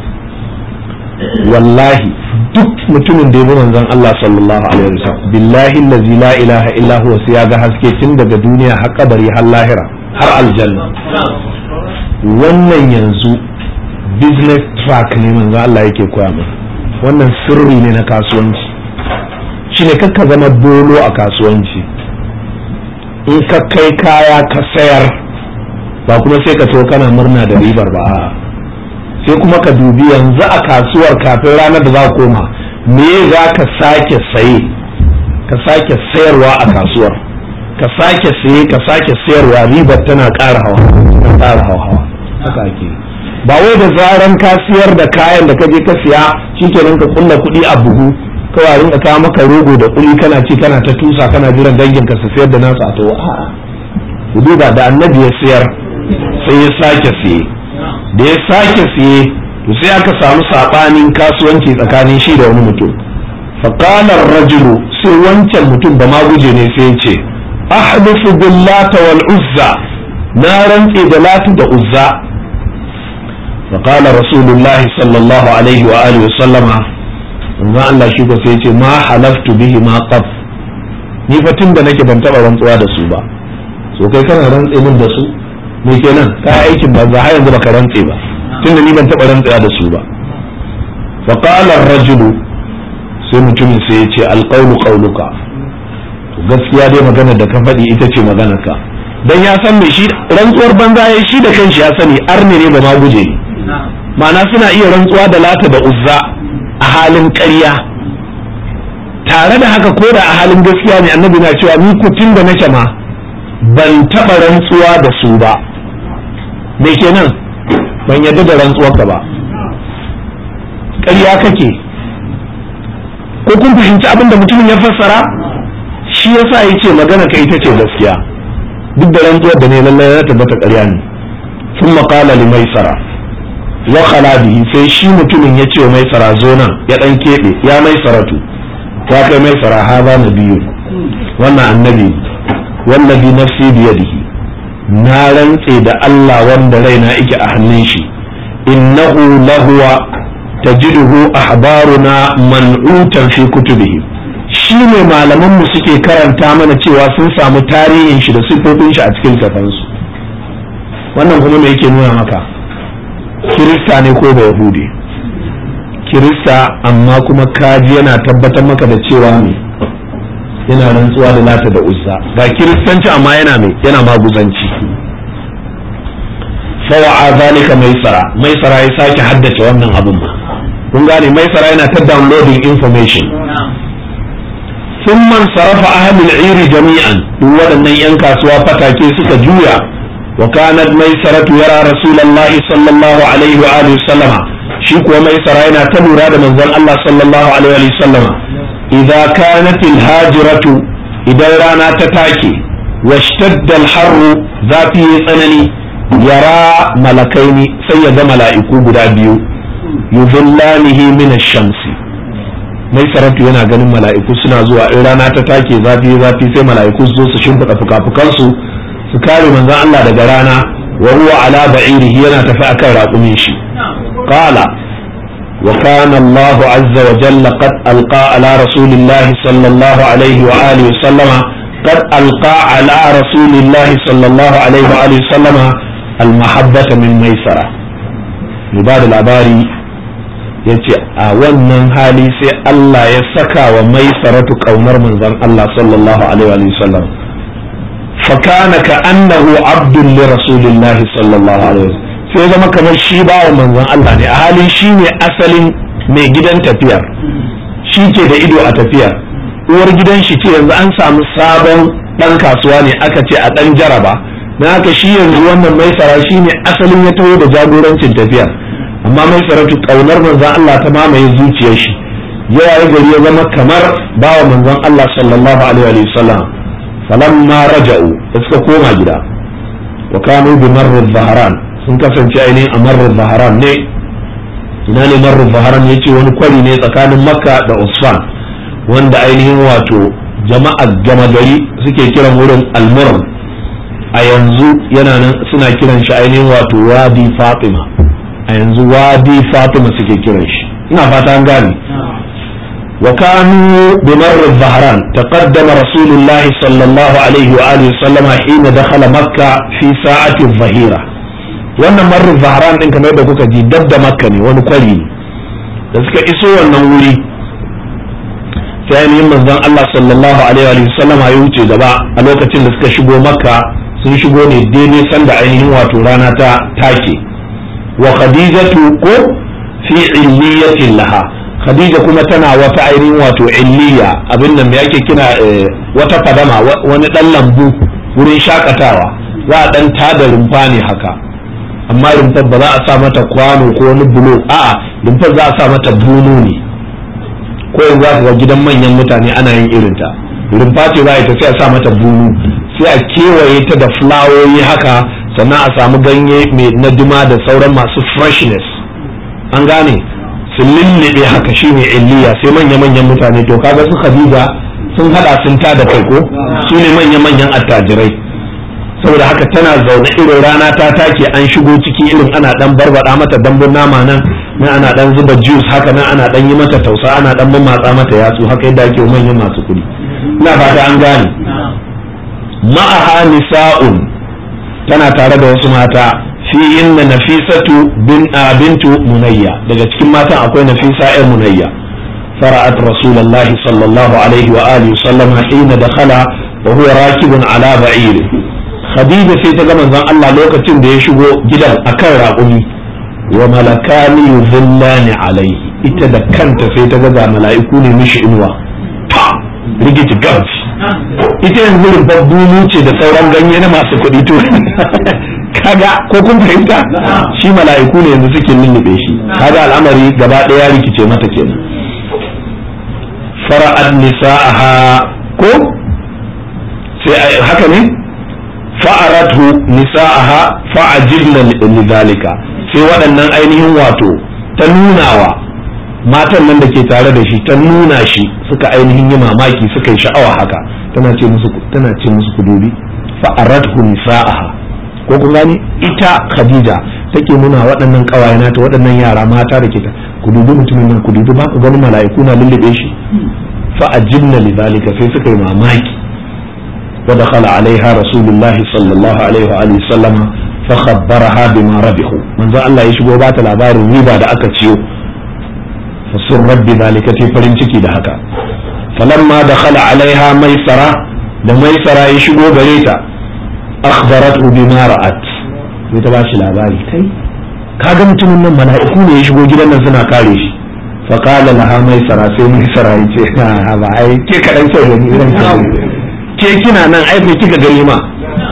wallahi duk mutumin da ya bi manzon Allah sallallahu alaihi wa sallam billahi allazi la ilaha illa huwa sai ya ga haske tun daga duniya har kabari har lahira har aljanna wannan yanzu business track ne manzon Allah yake koya mana wannan sirri ne na kasuwanci shine kakka zama dolo a kasuwanci in ka kai kaya ka sayar ba kuma sai ka to kana murna da ribar ba sai kuma ka dubi yanzu a kasuwar kafin ranar da za ka koma me za ka sake saye ka sake sayarwa a kasuwar ka sake saye ka sake sayarwa ribar tana ƙara hawa haka ake ba wai da zaran ka siyar da kayan da ka je ka siya shikenan ka kulla kuɗi a buhu kawai rinka kawo maka rogo da kuli kana ci kana ta tusa kana jiran dangin ka su sayar da nasu a to a'a ku duba da annabi ya sayar sai ya sake siye da ya sake siye to sai aka samu sabanin kasuwanci tsakanin shi da wani mutum fa qala ar-rajulu sai wancan mutum da maguje ne sai ya ce ahlifu billata wal uzza na rantse da latu da uzza fa qala rasulullahi sallallahu alaihi wa alihi wa sallama manzo Allah shi ko sai ya ce ma halaftu bihi ma qaf ni fa tun da nake ban taba rantsuwa da su ba so kai kana rantse min da su me kenan ka aikin banza har yanzu baka rantse ba tunda ni ban taba rantsuwa da su ba fa qala ar-rajulu sai mutumin sai ya ce al-qawlu qawluka gaskiya dai maganar da ka faɗi ita ce maganar ka dan ya san me shi rantsuwar banza yayi shi da kanshi ya sani arne ne ba ma guje ma'ana suna iya rantsuwa da lata da uzza a halin ƙarya tare da haka ko da a halin gaskiya ne annabi na cewa ni kutin da nake ma ban taɓa rantsuwa da su ba me kenan ban yarda da rantsuwarka ba ƙarya kake ko kun fahimci abin da mutumin ya fassara shi yasa ya ce magana ka ita ce gaskiya duk da rantsuwar da ne lallai ya tabbata ƙarya ne sun maƙala li maisara wa khala bihi, sai shi mutumin ya ce wa Maisara zo nan, ya dan kebe, ya Maisaratu ta kai Maisara, haza nabiyyu, wannan annabi, wallazi nafsi biyadihi, na rantse da Allah wanda raina yake a hannun shi, innahu lahuwa tajiduhu ahbaruna man'utan fi kutubihi, shi ne malaman mu suke karanta mana cewa sun samu tarihin shi da sifofin shi a cikin kafansu. Wannan kuma me yake nuna maka? Kirista ne ko ba Yahudi? Kirista, amma kuma kaji yana tabbatar maka da cewa ne yana rantsuwa da Lata da Uzza. Ga kiristanci amma yana maguzanci. Fawa'a zalika Maisara ya sake haddace wannan abin ma. Kun gane Maisara yana ta downloading information. Thumma sarafa ahlul iri jami'an, duk waɗannan 'yan kasuwa fatake suka juya. وكانت ميسرة يرى رسول الله صلى الله عليه وآله وسلم شيك وميسرة هنا تنورا من ذن الله صلى الله عليه وآله وسلم إذا كانت الهاجرة إذا رانا تتاكي واشتد الحر ذاتي سنني يرى ملكين سيد ملائكو بدابيو يظلانه من الشمس ميسرة yana ganin mala'iku suna zuwa in rana ta take zafi sai mala'iku su zo su shimfiɗa fuka-fukansu su kare manzon Allah daga rana, wa huwa ala ba'irihi yana tafi akan raƙumin shi. Qala wa kana Allah azza wa jalla qad alqa ala rasulillah sallallahu alaihi wa alihi wa sallama qad alqa ala rasulillah sallallahu alaihi wa alihi wa sallama al mahabbata min Maisara. Ni ba da labari yace a wannan hali sai Allah ya saka wa Maisaratu kaunar manzon Allah sallallahu alaihi wa alihi wa sallam. فكان كأنه عبد لرسول الله صلى الله عليه وسلم sai zama kamar shi bawa manzon Allah ne, a halin shi ne asalin mai gidan tafiyar, shi ke da ido a tafiyar, uwar gidan shi ce yanzu an samu sabon dan kasuwa ne aka ce a dan jaraba, na haka shi yanzu wannan Maisara shi ne asalin ya taho da jagorancin tafiyar, amma Maisaratu kaunar manzon Allah ta mamaye zuciyar shi, yawa gari ya zama kamar bawa manzon Allah sallallahu alaihi wa sallam. falamma raja'u da suka koma gida wa kanu bi marr al-zahran, sun kasance ainihin a marr al-zahran ne. ina ne marr al-zahran? yace wani kwari ne tsakanin Makka da Usfan, wanda ainihin wato jama'a gama gari suke kiran wurin al-murr, a yanzu yana nan suna kiran shi ainihin wato wadi Fatima, a yanzu wadi Fatima suke kiran shi, ina fata an gane. وكانوا بمر الظهران تقدم رسول الله صلى الله عليه وآله وسلم حين دخل مكة في ساعة الظهيرة. wannan marar zaharan ɗin kamar da kuka ji dab da Makka ne, wani kwari ne da suka iso wannan wuri sai ainihin manzon Allah sallallahu alaihi wa sallam ya wuce gaba. A lokacin da suka shigo Makka sun shigo ne daidai sanda ainihin wato rana ta take. wa khadijatu ko fi illiyatin laha, Khadija kuma tana wata ainihin wato illiya, abin nan me yake kina wata fadama, wani dan lambu wurin shakatawa, za a dan tada rumfa ne haka, amma rumfar ba za a sa mata kwano ko wani bulo, a'a rumfar za a sa mata bunu ne, ko yanzu za ga gidan manyan mutane ana yin irin ta, rumfa ce za a yi ta sai a sa mata bunu, sai a kewaye ta da fulawoyi haka, sannan a samu ganye mai nadima da sauran masu freshness, an gane, sun lullube haka shine illiya, sai manya-manyan mutane. To kaga su Khadija sun hada sun ta da kai ko su ne manya-manyan attajirai, saboda haka tana zaune irin rana ta take an shigo ciki irin ana dan barbada mata dambun nama nan ana dan zuba juice haka nan ana dan yi mata tausa, ana dan mamatsa mata yatsu haka yadda ake manyan masu kuɗi, ina fata an gane. ma'aha nisa'un, tana tare da wasu mata, fi inna nafisatu bintu munayya, daga cikin matan akwai nafisa ƴar munayya. fara'at rasulullah sallallahu alaihi wa alihi sallam hina dakhala wa huwa rakibun ala ba'ir. Khadija sai ta ga manzon Allah lokacin da ya shigo gidan akan raƙumi, wa malakani yuzillani alaihi, ita da kanta sai ta ga mala'iku ne mishi inuwa, rigiti gabs, ita yanzu rubabbu ce da sauran ganye na masu kuɗi to kaga ko kun fahimta, shi mala'iku ne yanzu suke lullube shi, kaga al'amari gaba ɗaya rikice mata kenan. fara'ad nisa'aha ko sai haka ne, fa'aratu nisa'aha fa'ajibna lidhalika, sai waɗannan ainihin wato ta nunawa matan nan da ke tare da shi, ta nuna shi, suka ainihin yi mamaki, suka yi sha'awa haka. Tana ce musu ku dubi fa aradhu nisa'aha, ko kun gani ita Khadija take nuna waɗannan ƙawaye nata, waɗannan yara mata da ke ta, ku dubi mutumin nan, ku dubi ba ku ganin mala'iku na lullube shi. fa ajibna lidhalika, sai suka yi mamaki. wa dakhala alaiha rasulullahi sallallahu alaihi wa alihi sallama fa khabbaraha bima rabihu, manzo Allah ya shigo ba ta labarin riba da aka ciyo. fa surrat bidhalika, ta farin ciki da haka. falamma dakhala alaiha maisara, da maisara ya shigo gare ta, akhbaratu bima ra'at, sai ta bashi labari, kai kaga mutumin nan mala'iku ne ya shigo gidan nan suna kare shi. fa qala laha maisara, sai maisara ya ce ha ba ai ke kadan sai gani irin ke kina nan ai me kika gani ma.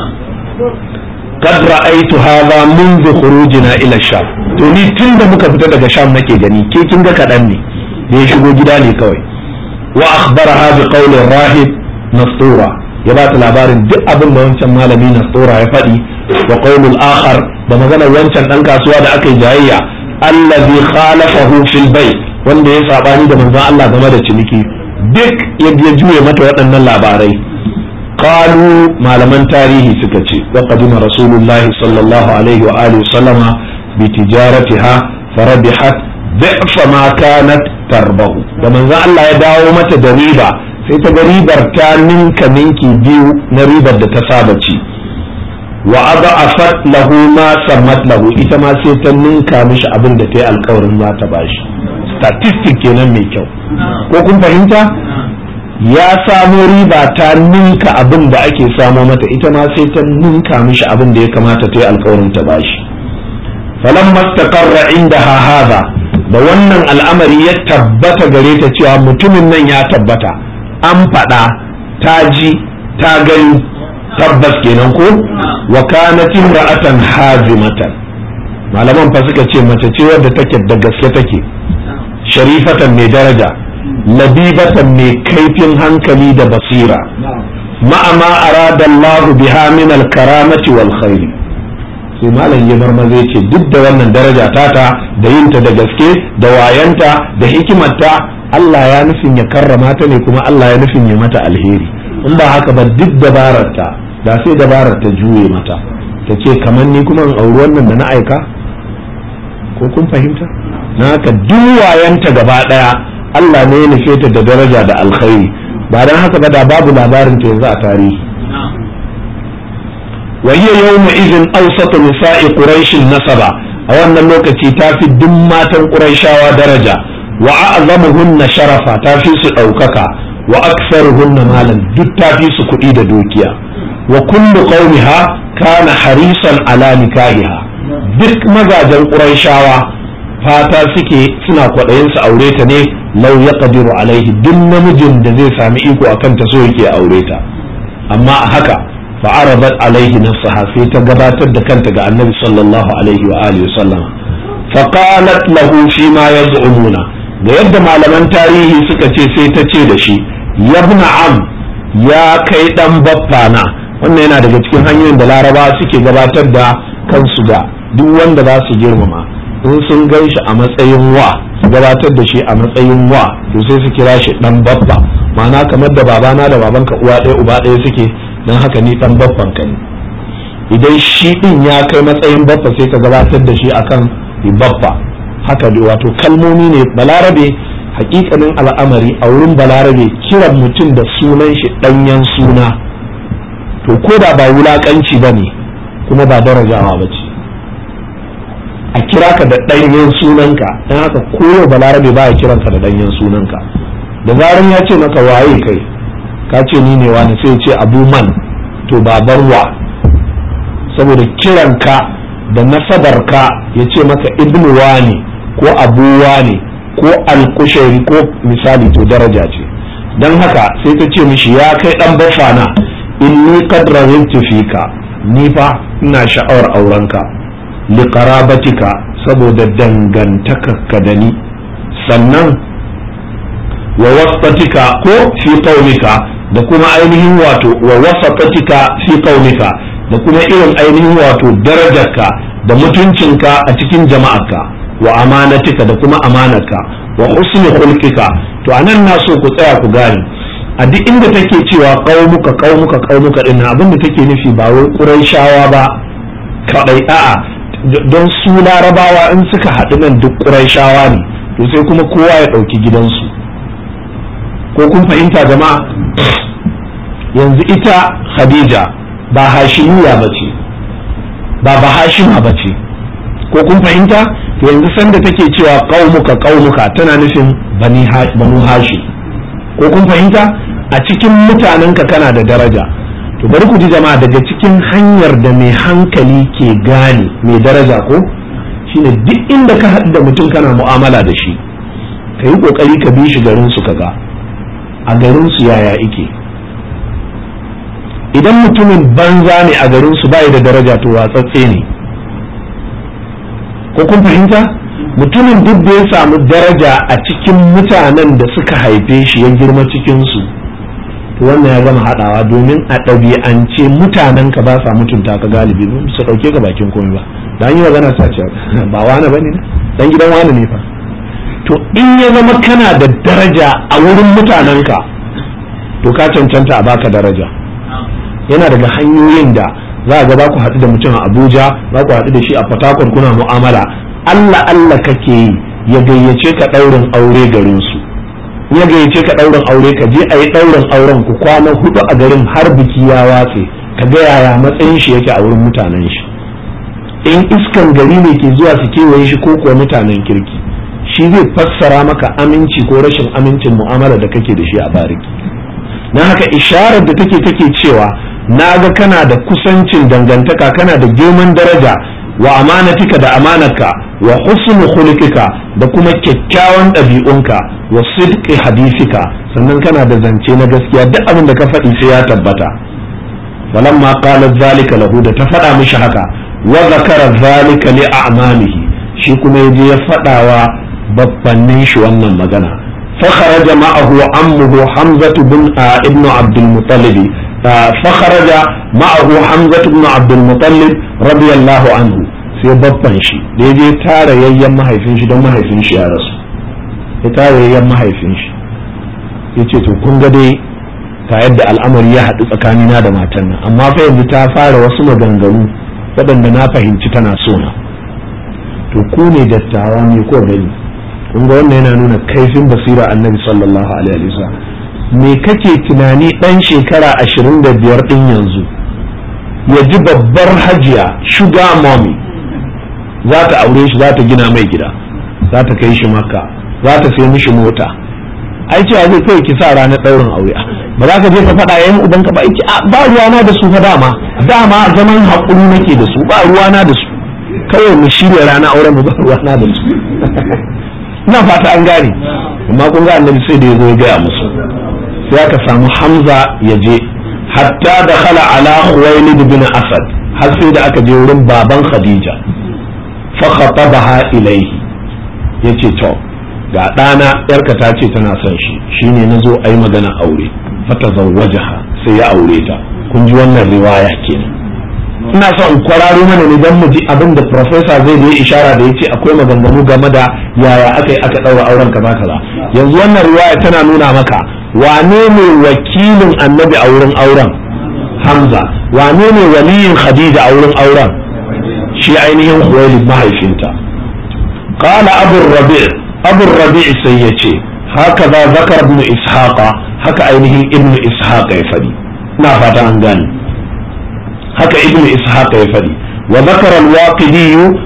qad ra'aytu hadha منذ khurujina ila sham, to ni tunda muka fita daga sham nake gani, ke kin ga kadan ne da ya shigo gida ne kawai. wa akhbaraha bi qawli rahib nastura, ya ba ta labarin duk abin da wancan malami nastura ya faɗi. wa qawlul akhar, da maganar wancan dan kasuwa da aka yi jayayya, allazi khalafahu fil bayt, wanda ya sabani da manzon Allah game da ciniki, duk yadda ya juye mata waɗannan labarai. qalu, malaman tarihi suka ce, wa qadima rasulullahi sallallahu alaihi wa alihi sallama bi tijaratiha farabihat bi'fa ma kanat tarbahu, da manzon Allah ya dawo mata da riba, sai ta ga ribar ta ninka ninki biyu na ribar da ta saba ci. wa adafat lahu ma sammat lahu, ita ma sai ta ninka mishi abin da ta yi alkawarin za ta bashi. Statistic kenan mai kyau, ko kun fahimta? Ya samo riba ta ninka abin da ake samo mata, ita ma sai ta ninka mishi abin da ya kamata ta yi alkawarin ta bashi. falamma istaqarra indaha hadha, da wannan al'amari ya tabbata gare ta cewa mutumin nan ya tabbata, an faɗa, ta ji, ta gani, tabbas kenan ko. wa kanat imra'atan hazimatan, malaman fa suka ce mace ce wadda take da gaske take, sharifatan mai daraja, labibatan mai kaifin hankali da basira, ma'a ma arada Allah biha min al-karamati wal khair. sai malam ya marmaze ce duk da wannan daraja tata, da yinta da gaske, da wayanta, da hikimarta, Allah ya nufin ya karrama ta ne, kuma Allah ya nufin ya mata alheri. in ba haka ba duk dabararta da sai dabarar ta juye mata, ta ce kamar ni kuma in auri wannan da na aika, ko kun fahimta? na haka duk wayanta gaba daya Allah ne ya nufe ta da daraja da alkhairi, ba dan haka ba da babu labarin ta yanzu a tarihi. wa hiya yawma idhin awsat nisa'i quraish nasaba, a wannan lokaci ta fi duk matan quraishawa daraja, wa a'zamuhunna sharafa, ta fi su daukaka, wa aktharuhunna malan, duk ta fi su kuɗi da dukiya. wa kullu qaumiha kana harisan ala nikahiha, duk mazajen quraishawa fata suke, suna kwaɗayin su aure ta ne, lau yaqdiru alaihi, duk namijin da zai sami iko akan ta so yake aure ta. amma a haka fa'aradat alaihi nafsaha, sai ta gabatar da kanta ga annabi sallallahu alaihi wa alihi wasallam. fa qalat lahu fi ma yaz'umuna, ga yadda malaman tarihi suka ce, sai ta ce da shi, yabna am, ya kai dan baffana. wannan yana daga cikin hanyoyin da laraba suke gabatar da kansu ga duk wanda za su girmama, in sun gan shi a matsayin wa, su gabatar da shi a matsayin wa, to sai su kira shi dan babba, ma'ana kamar da babana da babanka uwa ɗaya uba ɗaya suke, don haka ni dan babban ka ne. idan shi din ya kai matsayin babba, sai ka gabatar da shi akan babba. haka dai, wato kalmomi ne. balarabe hakikanin al'amari a wurin balarabe, kiran mutum da sunan shi danyen suna, to ko da ba wulakanci ba ne, kuma ba darajawa ba ce a kira ka da danyen sunanka. don haka koyo balarabe ba ya kiranka da danyen sunanka. da zaran ya ce maka waye kai, ka ce ni ne wani, sai ce abu man, to babarwa, saboda kiranka da nasabarka, ya ce maka ibnu wani ko abu wani ko alkushairi ko misali, to daraja ce. don haka sai ta ce mishi, ya kai dan bafana, inni qad rawaitu fika, ni fa ina sha'awar aurenka, li qarabatika, saboda dangantakarka da ni, sannan wa wasatika ko fi qaumika, da kuma ainihin wato wa wasatatika fi qaumika, da kuma irin ainihin wato darajarka da mutuncinka a cikin jama'arka wa amanatika da kuma amanarka wa husni khulqika. to anan na so ku tsaya ku gane a duk inda take cewa qaumuka din abin da take nufi ba wai quraishawa ba kadai, a'a don su larabawa in suka haɗu nan duk quraishawa ne, to sai kuma kowa ya ɗauki gidansu. ko kun fahimta jama'a? yanzu ita Khadija ba hashimiya bace, ba hashima bace. ko kun fahimta? to yanzu sanda take cewa qaumuka tana nufin banu hashim. ko kun fahimta? a cikin mutanenka kana da daraja. to bari ku ji jama'a, daga cikin hanyar da mai hankali ke gane mai daraja ko shine duk inda ka haɗu da mutum kana mu'amala da shi, ka yi ƙoƙari ka bi shi garin su ka ga a garin su yaya ike. idan mutumin banza ne a garin su bai da daraja, to watsatse ne. ko kun fahimta? mutumin duk da ya samu daraja a cikin mutanen da suka haife shi ya girma cikin su, to wannan ya gama haɗawa, domin a ɗabi'ance mutanen ka ba sa mutunta ka galibi, su ɗauke ka bakin komai ba. da an yi magana sa ce ba wani bane ne, dan gidan wani ne fa. to in ya zama kana da daraja a wurin mutanenka, to ka cancanta a baka daraja. yana daga hanyoyin da za a ga za ku haɗu da mutum a Abuja, za ku haɗu da shi a Port Harcourt, kuna mu'amala, Allah kake yi ya gayyace ka ɗaurin aure garin su. ya gayyace ka ɗaurin aure, ka je a yi ɗaurin auren ku kwana 4 a garin har biki ya watse, ka ga yaya matsayin shi yake a wurin mutanen shi. in iskan gari ne ke zuwa su kewaye shi ko kuwa mutanen kirki, shi zai fassara maka aminci ko rashin amincin mu'amala da kake da shi a bariki. na haka isharar da take cewa na ga kana da kusancin dangantaka, kana da girman daraja, wa amanatika da amanarka, wa husnu khuluqika da kuma kyakkyawan ɗabi'unka, wa sidqi hadisika, sannan kana da zance na gaskiya, duk abin da ka faɗi sai ya tabbata. falamma qalat zalika lahu, da ta faɗa mishi haka, wa zakara zalika li a'malihi, shi kuma yaje ya faɗawa babbannin shi wannan magana. fa kharaja ma'ahu ammuhu hamzatu bin ibn abdul muttalib فخرج معه حمزة بن عبد المطلب رضي الله عنه. sai babban shi da ya je tara yayyan mahaifin shi, don mahaifin shi ya rasu, ya tara yayyan mahaifin shi ya ce to kun ga dai ta yadda al'amari ya haɗu tsakanina da matan nan, amma fa yanzu ta fara wasu maganganu waɗanda na fahimci tana so na. to ku ne dattawa ne ko gani? kun ga wannan yana nuna kaifin basira annabi sallallahu alaihi wasallam. me kake tunani ɗan shekara 25 ɗin yanzu ya ji babbar hajiya sugar mommy za ta aure shi, za ta gina mai gida, za ta kai shi Makka, za ta sai mishi mota, ai cewa zai kawai ki sa ranar ɗaurin aure? ba za ka je ka faɗa yayin ubanka ba? ba ruwana da su fa, dama zaman haƙuri nake da su, ba ruwana da su, kawai mu shirya ranar auren mu, ba ruwana da su. ina fata an gane. amma kun ga annabi sai da ya zo ya gaya musu, sai aka samu Hamza ya je, hatta da khala ala Khuwailid bin Asad, har sai da aka je wurin baban Khadija, fa khatabaha ilayhi, yace to ga ɗana yarka ta ce tana son shi, shine nazo ayi magana aure, fa tazawwajaha, sai ya aure ta. kun ji wannan riwaya kenan. ina so in kwararo mana ne dan mu ji abin da professor zai yi ishara da yace akwai maganganu game da yaya aka daura auren kaza kaza. yanzu wannan riwaya tana nuna maka wane ne wakilin annabi a wurin auren? Hamza. wane ne waliyin Khadija a wurin auren? shi ainihin Khuwailid mahaifinta. qala abu rabi' sai yace haka za zakar ibn ishaqa, haka ainihin ibn ishaqa ya fadi. ina fata an gane haka ibn ishaqa ya fadi. wa zakara al-waqidi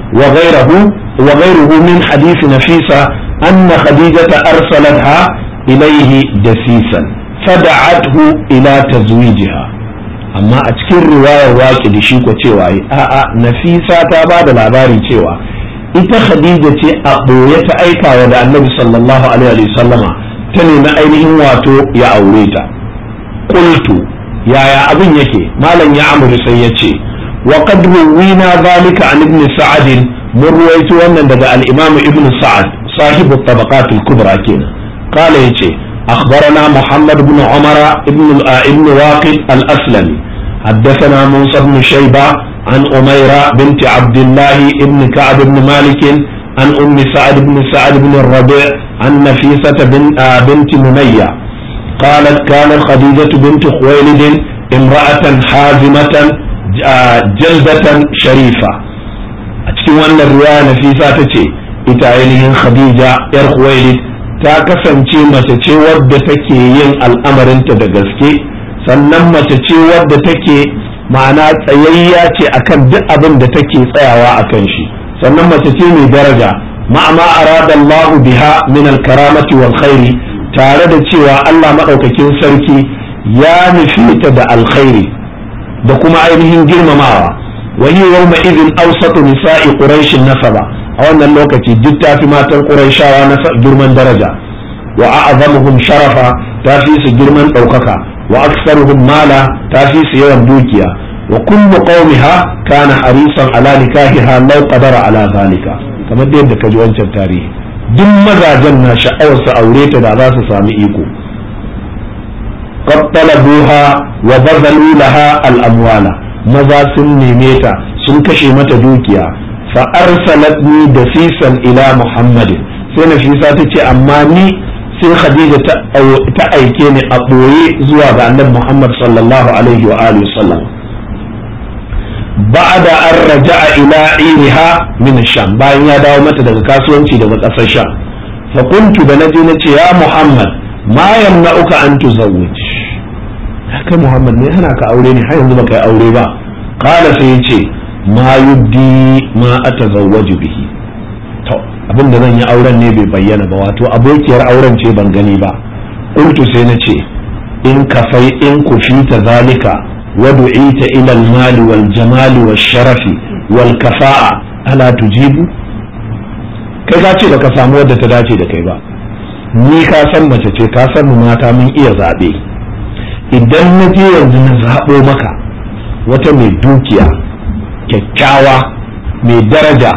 wa ghayruhu min hadith nafisa anna khadijata arsalatha ilayhi dasisan fada'athu ila tazwijiha. amma a cikin riwayar waqidi shi ko cewa a'a nafisa ta ba da labari cewa ita Khadija ce a ɓoye ta aikawa da annabi sallallahu alaihi wa sallama ta nemi ainihin wato ya aure ta. qultu yaya abin yake? malam ya amuru sai ya ce wa qad ruwina zalika an ibn sa'ad, mun ruwaito wannan daga al-imam ibn sa'ad sahibu tabaqat al-kubra kenan. qala yace akhbarana muhammad ibn umara ibn waqid al-aslami حدثنا موسى بن شيبة عن أميرة بنت عبد الله بن كعب بن مالك عن أم سعد بن سعد بن الربيع عن نفيسة بنت منية قالت كان خديجة بنت خويلد امرأة حازمة جلدة شريفة. أتكلم أن الرواية نفيسة تتي إتعينهم خديجة ير خويلد تاكسن ما تتي ود تكي الأمر انت دقسكي sannan mace ce wadda take ma'ana tsayayya ce akan duk abin da take tsayawa akan shi, sannan mace ce mai daraja ma'ama arada Allah biha min al-karamati wal khairi, tare da cewa Allah madaukakin sarki ya nufi ta da alkhairi da kuma ainihin girmamawa. wa hiya yawma idhin awsatu nisa'i quraish nasaba, a wannan lokaci duk tafi matan quraishawa na girman daraja, wa a'zamuhum sharafa tafi su girman daukaka, wa aktsaruhum mala tafi su yawan dukiya, wa kullu qaumiha kana harisan ala nikahiha law qadara ala zalika, kamar da yadda kaji wancan tarihi duk mazajen na sha'awar su aure ta da za su sami iko. qad talabuha wa bazalu laha al amwala, maza sun neme ta sun kashe mata dukiya. fa arsalatni dasisan ila muhammadin, sai nafisa ta ce amma ni sai Khadija ta aike ni a ɓoye zuwa ga annabi Muhammad sallallahu alaihi wa alihi sallam ba'da an raja'a ila iriha min sham, bayan ya dawo mata daga kasuwanci daga ƙasar sham. fa kuntu da naje nace ya Muhammad ma yamna'uka an tuzawwij, haka Muhammad ne hana ka aure ne har yanzu baka yi aure ba. qala sai yace ma yubdi ma atazawwaju bihi, to abin da zan yi auren ne bai bayyana ba, wato abokiyar auren ce ban gani ba. qultu sai na ce in kafai in kufita zalika wa du'ita ila al-mali wal jamali wash sharafi wal kafa'a ala tujibu, kai ka ce baka samu wadda ta dace da kai ba, ni ka san mace ce ka san mu mata mun iya zabe, idan na je yanzu na zabo maka wata mai dukiya kyakkyawa mai daraja,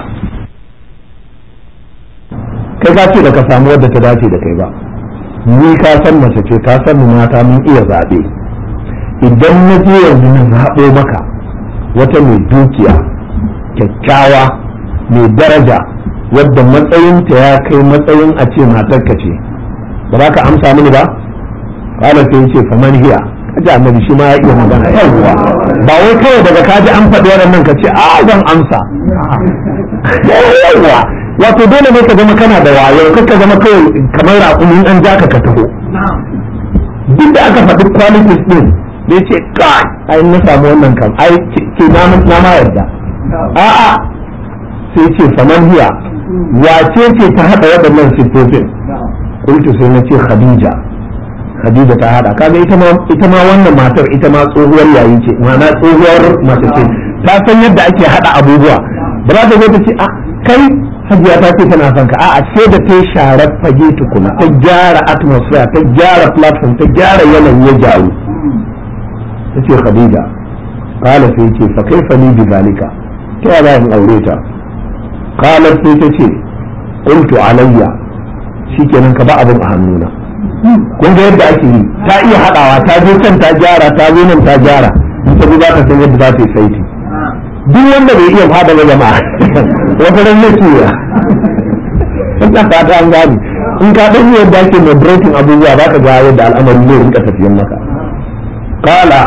kai ka ce baka samu wadda ta dace da kai ba, ni ka san mace ce ka san mata mun iya zaɓe, idan na je yanzu na zaɓo maka wata mai dukiya kyakkyawa mai daraja wadda matsayinta ya kai matsayin a ce matarka ce, ba za ka amsa mini ba? kala sai ce faman hiya, kaji annabi shi ma ya iya magana yawwa, ba wai kawai daga kaji an faɗi waɗannan ka ce a zan amsa yawwa, wato dole ne ka zama kana da wayo, kar ka zama kawai kamar raƙumin an ja ka taho. duk da aka faɗi qualities din da ya ce kai ai na samu wannan kam ai ke na ma yarda, a'a sai ce faman hiya, wace ce ta haɗa waɗannan siffofin? kultu sai na ce Khadija ta haɗa. kaga ita ma wannan matar ita ma tsohuwar yayi ce, ma'ana tsohuwar mace ce, ta san yadda ake haɗa abubuwa. ba za ta zo ta ce a kai hajiya ta ce tana son ka, a'a sai da ta yi sharar fage tukuna, ta gyara atmosphere, ta gyara platform, ta gyara yanayi ya gyaru. ta ce Khadija, kala sai ce fa kaifa ni bi zalika, ta yaya in aure ta? kala sai ta ce qultu alayya, shikenan ka ba abin a hannuna. kun ga yadda ake yi, ta iya hadawa, ta je can ta gyara, ta zo nan ta gyara, in ta za ta san yadda za ta yi saiti. duk wanda bai iya fada ba jama'a wata ran ne ciya ina fata an gani, in ka dan yadda ake moderating abubuwa za ka ga yadda al'amari zai rinka tafiyan maka. qala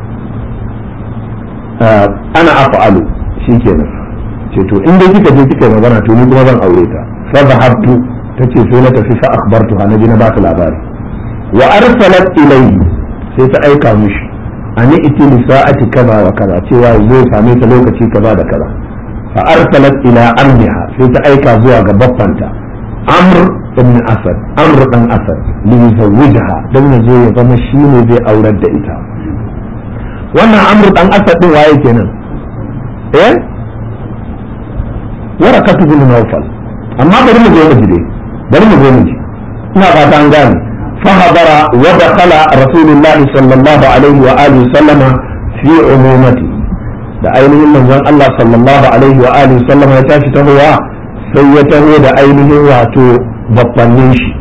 ana af'alu, shikenan ce to in dai kika je kika magana to ni kuma zan aure ta. fa zahabtu, tace sai na tafi fa akhbartu ha, naji na ba ta labari. wa arsalat ilayhi, sai ta aika mishi ani iti li sa'ati kaza wa kaza, cewa zai same ta lokaci kaza da kaza. fa arsalat ila amriha, sai ta aika zuwa ga baffanta Amr ibn Asad, Amr dan Asad, li yuzawwijaha, dan yazo ya zama shi ne zai aurar da ita. wannan Amr dan Asad din waye kenan? Warakatu bin Nawfal. amma bari mu zo mu ji, ina fata an gane. فحضر ودخل رسول الله صلى الله عليه وآله وسلم في عمومته، da ainihin manzon Allah sallallahu alaihi wa alihi sallam ya tashi tahowa, sai ya taho da ainihin wato babbannin shi.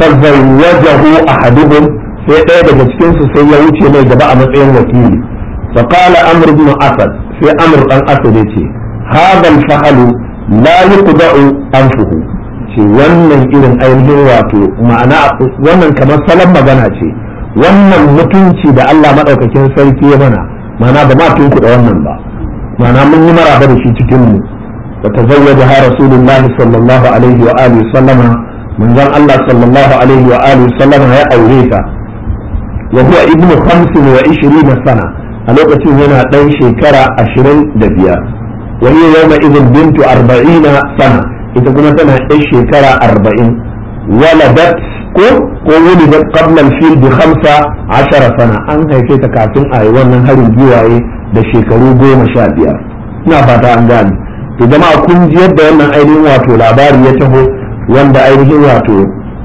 fazawwajahu ahaduhum, sai ɗaya daga cikin su sai ya wuce mai gaba a matsayin wakili. فقال عمرو بن أسد في عمرو بن أسد هذا الفحل لا يقطع أنفه wannan irin ainihin wato ma'ana wannan kamar salon magana ce wannan mutunci da Allah madaukakin sarki ya mana ma'ana ba ma tunku da wannan ba ma'ana mun yi maraba da shi cikin mu wa tazawwaja rasulullahi sallallahu alaihi wa alihi sallama manzon Allah sallallahu alaihi wa alihi sallama ya aure ta wa huwa ibnu 25 sana a lokacin yana dan shekara 25 wa hiya yawma idhin bintu 40 sana ita kuma tana ɗan shekara 40 waladat ko wulidat qabla al-fil bi 15 sana an haife ta kafin a yi wannan harin giwaye da shekaru 15 ina fata an gane to jama'a kun ji yadda wannan ainihin wato labari ya taho wanda ainihin wato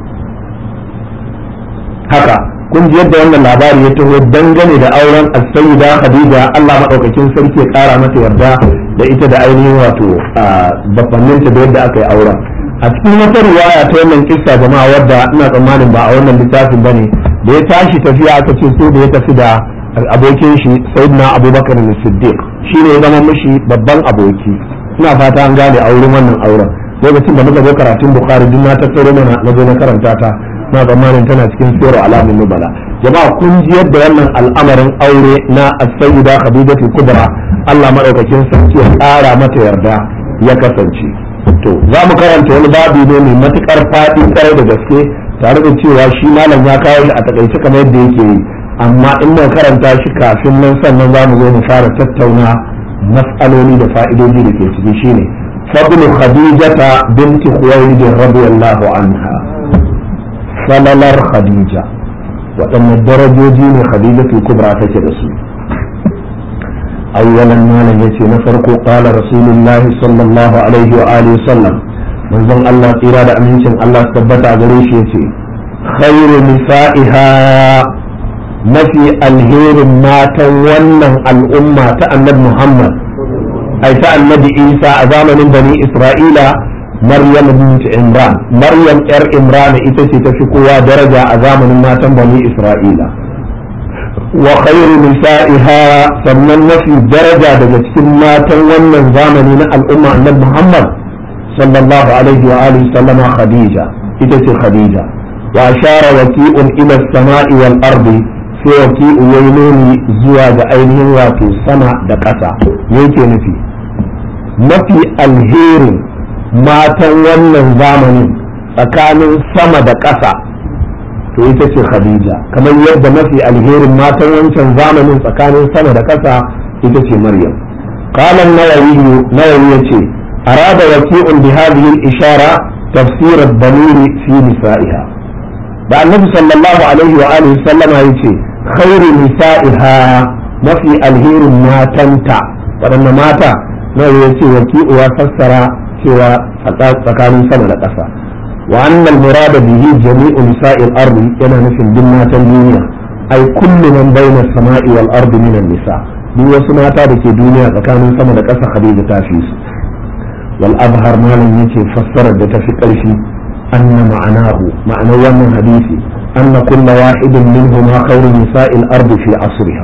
haka kun ji yadda wannan labari ya taho dangane da auren as-sayyida Khadija Allah madaukakin sarki ya kara mata yarda da ita da ainihin wato babbanninta da yadda aka yi auren a cikin wata riwaya ta wannan kissa jama'a wadda ina tsammanin ba a wannan littafin bane da ya tashi tafiya aka ce sai da ya tafi da abokin shi sayyidina Abubakar as-Siddiq shine ya zama mishi babban aboki ina fata an gane a wurin wannan auren lokacin da muka zo karatun Bukhari din na tattaro mana na zo na karanta ta na tsammanin tana cikin sirru alamin nubala jama'a kun ji yadda wannan al'amarin aure na as-sayyida Khadijatu Kubra Allah madaukakin sarki ya ƙara mata yarda ya kasance to za mu karanta wani babu ne mai matukar faɗi kare da gaske tare da cewa shi malam ya kawo shi a takaice kamar yadda yake yi amma in mun karanta shi kafin nan sannan za mu zo mu fara tattauna mas'aloli da fa'idoji da ke ciki shine fadlu khadijata binti khuwaylid radiyallahu anha salalar khadija waɗanne darajoji ne khadijatu kubra take da su awwalan malam yace na farko qala rasulullah sallallahu alaihi wa alihi wasallam manzon Allah tsira da amincin Allah tabbata gare shi yace khairu nisa'iha mafi alherin matan wannan al'umma ta annabi Muhammad ai ta annabi Isa a zamanin bani Isra'ila Maryam bint Imran Maryam yar Imran ita ce ta fi kowa daraja a zamanin matan bani Isra'ila wa khairu nisa'iha sannan mafi daraja daga cikin matan wannan zamani na al'umma annabi Muhammad sallallahu alaihi wa alihi sallama Khadija ita ce Khadija wa ashara waqi'un ila as-sama'i wal ardi sai waqi'u yayi nuni zuwa ga ainihin wato sama da ƙasa yake nufi mafi alherin matan wannan zamanin tsakanin sama da ƙasa to ita ce Khadija kamar yadda mafi alherin matan wancan zamanin tsakanin sama da ƙasa ita ce Maryam qala an-Nawawi yace arada waqi'un bi hadhihi al-ishara tafsir ad-damir fi nisa'iha da annabi sallallahu alaihi wa alihi sallama yace khairu nisa'iha mafi alherin matanta waɗanne mata Nawawi yace waqi'u ya fassara cewa tsakanin sama da ƙasa wa annal murada bihi jami'u nisa'il ardi yana nufin duk matan duniya ai kullu man bayna as-sama'i wal ardi min an-nisa duk wasu mata da ke duniya tsakanin sama da ƙasa Khadija ta fi su wal abhar malam yace fassarar da ta fi ƙarfi anna ma'anahu ma'anar wannan hadisi anna kullu wahidin minhuma khairu nisa'il ardi fi asriha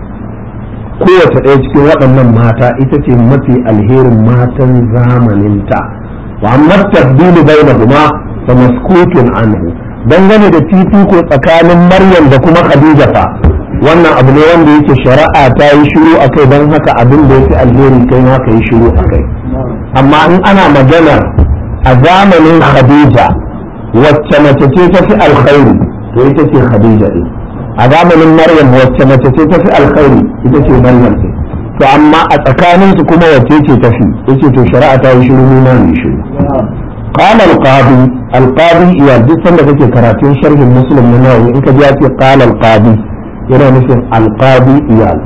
kowace ɗaya cikin waɗannan mata ita ce mafi alherin matan zamaninta wa amma tabdilu bainahuma fa maskutun anhu dangane da fifiko tsakanin Maryam da kuma Khadija fa wannan abu ne wanda yake shari'a ta yi shiru akai don haka abin da yake alheri kai ma ka yi shiru akai amma in ana magana a zamanin Khadija wacce mace ce ta fi alkhairi to ita ce Khadija din a zamanin Maryam wacce mace ce ta fi alkhairi ita ce Maryam ce to amma a tsakanin su kuma wacce ce ta fi yace to shari'a ta yi shiru na ne shiru قال القاضي يا duk sanda kake karatun sharhin Muslim na Nawawi in ka ji yace qala al-qadi yana nufin al-qadi iyal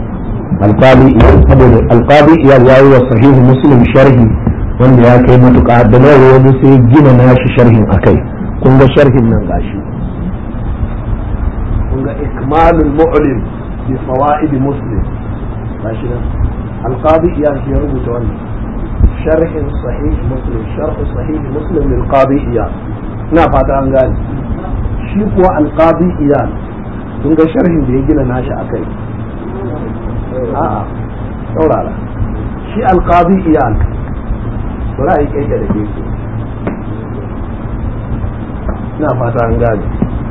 saboda al-qadi iyal yayi wa sahih Muslim sharhi wanda ya kai matuƙa da Nawawi wani sai gina nashi sharhin akai kun ga sharhin nan gashi kun ga ikmalul mu'lim bi fawaid Muslim gashi nan al-qadi iyal ya rubuta wannan شرح صحيح مسلم شرح صحيح مسلم للقاضي إياد نافات أنقال شيخ القاضي إياد kun ga sharhin da ya gina nashi a kai a'a saurara shi alqadi iyal ra'ayi kai da ke ina fata an gane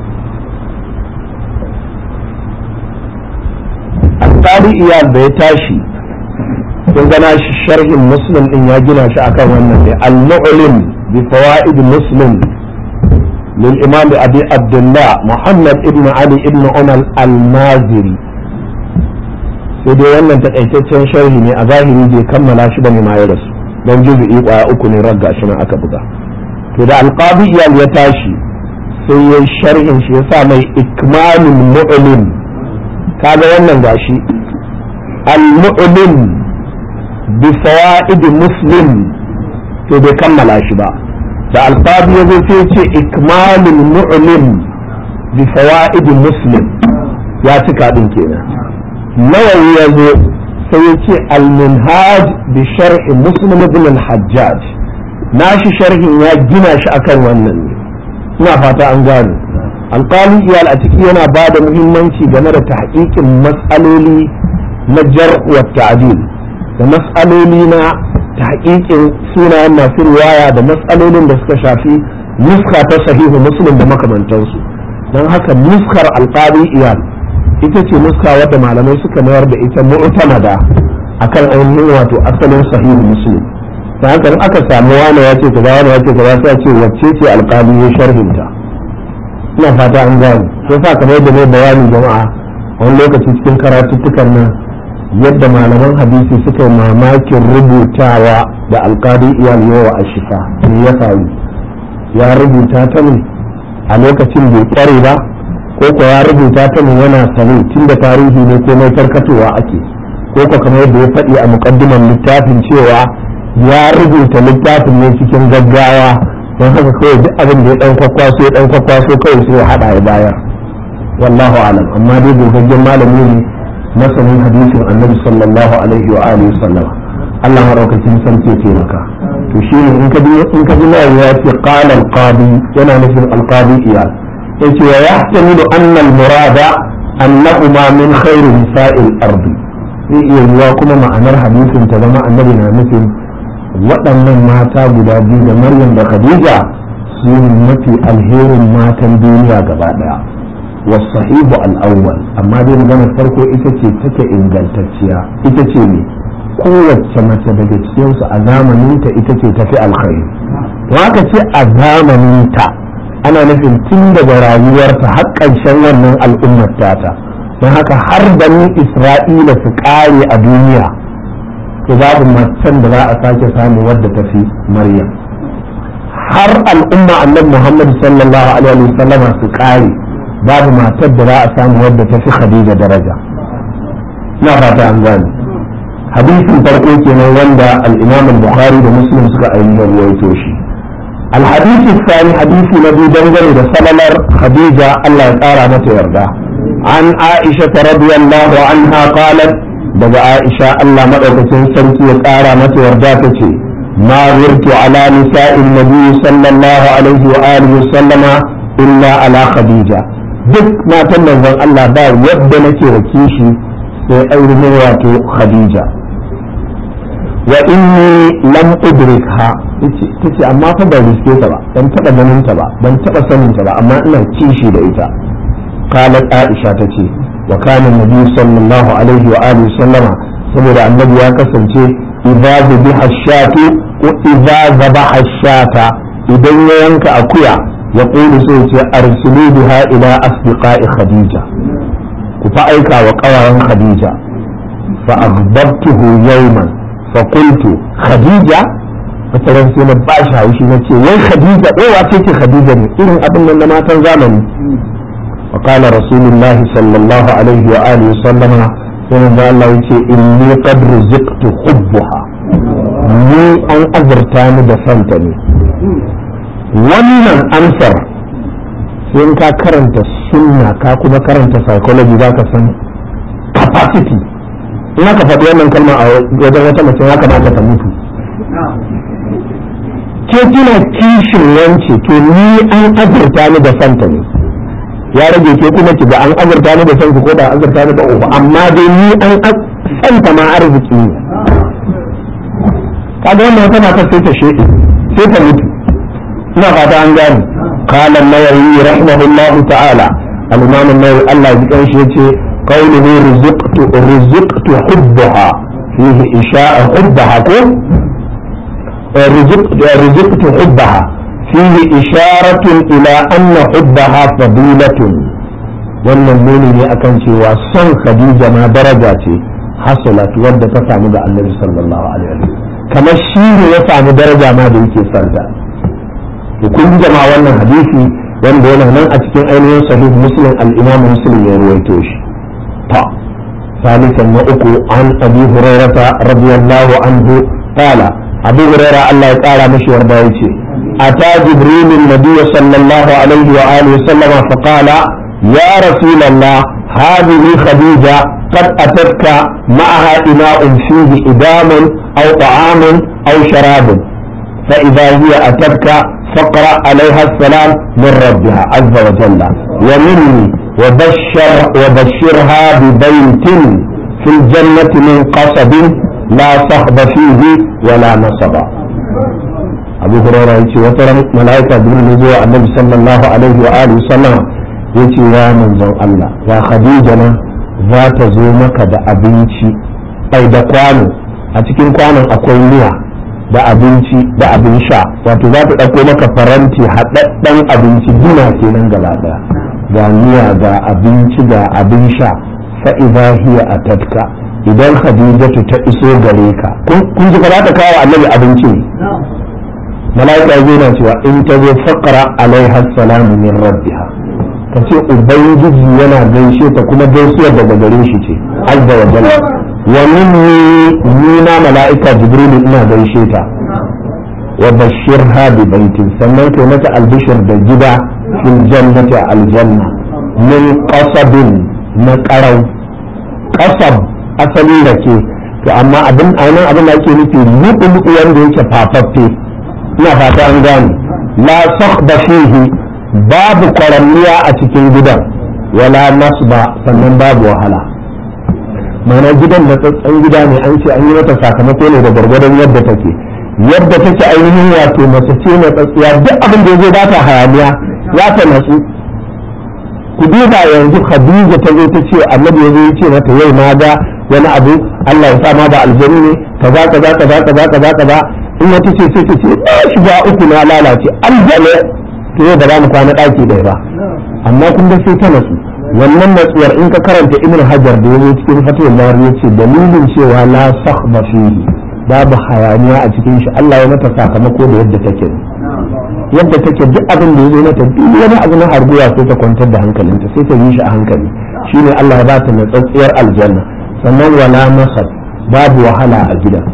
alqadi iyal da ya tashi kun gana shi sharhin muslim din ya gina shi akan wannan ne al-mu'lim bi fawaid muslim للإمام أبي عبد الله محمد ابن علي ابن عمر المازري sai dai wannan takaitaccen sharhi ne a zahiri bai kammala shi bane ma ya rasu don juzu'i kwaya uku ne ragga shi nan aka buga to da alqadi iyal ya tashi sai ya sharhin shi ya sa mai ikmalul mu'lim kaga wannan gashi al mu'lim bi fawaid muslim to bai kammala shi ba da alqadi ya zo sai ce ikmalul mu'lim bi fawaid muslim ya cika din kenan nawawi ya zo sai ya ce al-minhaj bi sharh muslim ibn al-hajjaj nashi sharhin ya gina shi akan wannan ne ina fata an gane alqali iyal a ciki yana ba da muhimmanci game da tahqiqin mas'aloli na jar' wa ta'dil da mas'aloli na tahqiqin sunayen masu riwaya da matsalolin da suka shafi nuska ta sahihu muslim da makamantansu don haka nuskar alqadi iyal ita ce nuska wadda malamai suka mayar da ita mu'tamada akan ainihin wato asalin sahihu muslim don haka in aka samu wani ya ce kaza wani ya ce kaza sai ce wacce ce alqadi ya sharhinta ina fata an gane sai sa kamar yadda mai bayani jama'a wani lokaci cikin karatuttukan nan yadda malaman hadisi suka yi mamakin rubutawa da alkadi iyal yawa a shifa ne ya faru ya rubuta ta ne a lokacin bai kware ba ko ko ya rubuta ta ne yana sane tun da tarihi ne ko mai karkatowa ake ko ko kamar yadda ya faɗi a muqaddimar littafin cewa ya rubuta littafin ne cikin gaggawa don haka kawai duk abin da ya dan kwakwaso kawai sai ya haɗa ya bayar wallahu alam amma dai gogaggen malami ne masanin hadisin annabi sallallahu alaihi wa alihi sallam Allah maraukakin sarki ya taimaka to shi ne in ka ji nawa ya ce qala al-qadi yana nufin al-qadi iyal yace wa yahtamilu anna al-murada annahuma min khairi nisa'il ardi zai iya yiwa kuma ma'anar hadisin ta zama annabi na nufin waɗannan mata guda biyu da Maryam da Khadija su ne mafi alherin matan duniya gaba daya والصحيح الأول أما دي مجانا فرقو إتكي تكي إنجلتكيا إتكي لي قوة سمسة بجتسيوس أزاما نيتا إتكي تفي الخير وهكذا أزاما نيتا أنا نفهم تند برايورتا حقا شوان من الأمة تاتا وهكذا حربني إسرائيل سكاري الدنيا كذاب ما تسند لا أساكي سامي ودة في مريم har al'umma annabi Muhammad sallallahu alaihi wasallam su kare babu matar da za a samu wadda ta fi Khadija daraja na fata an gane hadisin farko kenan wanda al-Imam al-Bukhari da Muslim suka ainihin ruwaito shi al-hadith الثاني hadisi na biyu dangane da salalar Khadija Allah ya tsara mata yarda an Aisha radiyallahu anha qalat daga Aisha Allah madaukakin sarki ya tsara mata yarda tace ما غرت على نساء النبي صلى الله عليه وآله وسلم إلا على خديجة duk matan manzon Allah ba yadda nake rake shi sai ainihin wato Khadija wa inni lam udrikha tace amma fa ban riske ta ba ban taba ganin ta ba ban taba sanin ta ba amma ina kishi da ita qalat Aisha tace wa kana nabi sallallahu alaihi wa alihi sallama saboda annabi ya kasance idza dhabaha ash-shatu wa idza dhabaha ash-shata idan ya yanka akuya يقول سيتي أرسلوا بها إلى أصدقاء خديجة فأيك وقوى خديجة فأغضبته يوما فقلت خديجة مثلا سيما باشا وشي نتي وين خديجة وين واتيتي خديجة إذن أبن لما تنزامن وقال رسول الله صلى الله عليه وآله وسلم سيما الله يتي إني قد رزقت حبها ni an azurta ni da santa ne wannan amsar sai in ka karanta sunna ka kuma karanta psychology za ka san capacity in aka faɗi wannan kalma a wajen wata mace ya kamata ta mutu ke kina kishin wance to ni an azurta ni da santa ne ya rage ke kuma ki ga an azurta ni da sanki ko da azurta ni da uku amma dai ni an santa ma arziki ne. kaga wannan wata mata sai ta shede sai ta mutu. ina fata an gane. qala an-nawawi rahimahullahu ta'ala, al-imam an-nawawi Allah ya ji shi yace qawluhu rizqtu hubbaha fihi isha'a hubbaha ko rizqtu hubbaha fihi isharatun ila anna hubbaha fadilatun. wannan nuni ne akan cewa son Khadija ma daraja ce hasalat wadda ta samu ga Annabi sallallahu alaihi wasallam, kamar shi ne ya samu daraja ma da yake santa. to kun jama'a wannan hadisi wanda yana nan a cikin ainihin sahih Muslim, al-Imam Muslim ya ruwaito shi. ta ثالثا وأكو عن أبي هريرة رضي الله عنه قال أبي هريرة الله تعالى مشي وربايتي أتى جبريل النبي صلى الله عليه وآله وسلم فقال يا رسول الله هذه خديجة قد أتتك معها إناء فيه إدام أو طعام أو شراب، فإذا هي أتتك فاقرأ عليها السلام من ربها عز وجل ومني وبشرها ببيت في الجنة من قصب لا صخب فيه ولا نصب. أبو هريرة يقول وترى ملائكة جبريل النبي صلى الله عليه وآله وسلم yace ya manzon Allah ya Khadija na za ta zo maka da abinci da kwano, a cikin kwanon akwai miya da abinci da abin sha, wato za ta ɗauko maka faranti haɗaɗɗen abinci dina kenan gaba ɗaya, ga miya ga abinci ga abin sha. fa idza hiya atatka, idan Khadijatu ta iso gare ka, kun ji ba za ta kawo annabi abinci ne, mala'ika zai na cewa in ta zo faqra alaiha salamu min rabbiha, ka ce ubangiji yana gaishe ta kuma gaisuwar daga gare shi ce azza wa jalla. wa minni na mala'ika jibril ina gaishe ta. wa bashirha bi baitin, sannan kai mata albishir da gida fil jannati aljanna min qasabin na qarau. qasab asali da ke to amma abin da ake nufi lu'lu'u wanda yake fafaffe. ina fata an gane. la sakhba fihi, babu kwaranniya a cikin gidan, wala nasba, sannan babu wahala. mana gidan da tsatsan gida ne, an ce an yi mata sakamako ne da gwargwadon yadda take ainihin wato mace ce na tsatsiya, duk abin da ya zo ba ta hayaniya ya ta natsu. ku duba yanzu Khadija ta zo ta ce annabi ya zo ya ce mata yau na ga wani abu, Allah ya sa ma ba aljanu ne kaza kaza kaza kaza kaza kaza, in wata ce sai ta ce na shiga uku na lalace aljanu, to yau ba za mu kwana ɗaki ɗaya ba. amma kun ga sai ta natsu. wannan natsuwar in ka karanta Ibn Hajar da yazo cikin Fathul Bari yace dalilin cewa la sakhba fihi, babu hayaniya a cikin shi, Allah ya mata sakamako da yadda take duk abin da yazo mata, duk wani abu na harguwa sai ta kwantar da hankalinta, sai ta yi shi a hankali. shine Allah ya ba ta natsatsiyar aljanna. sannan wala masad, babu wahala a gidan,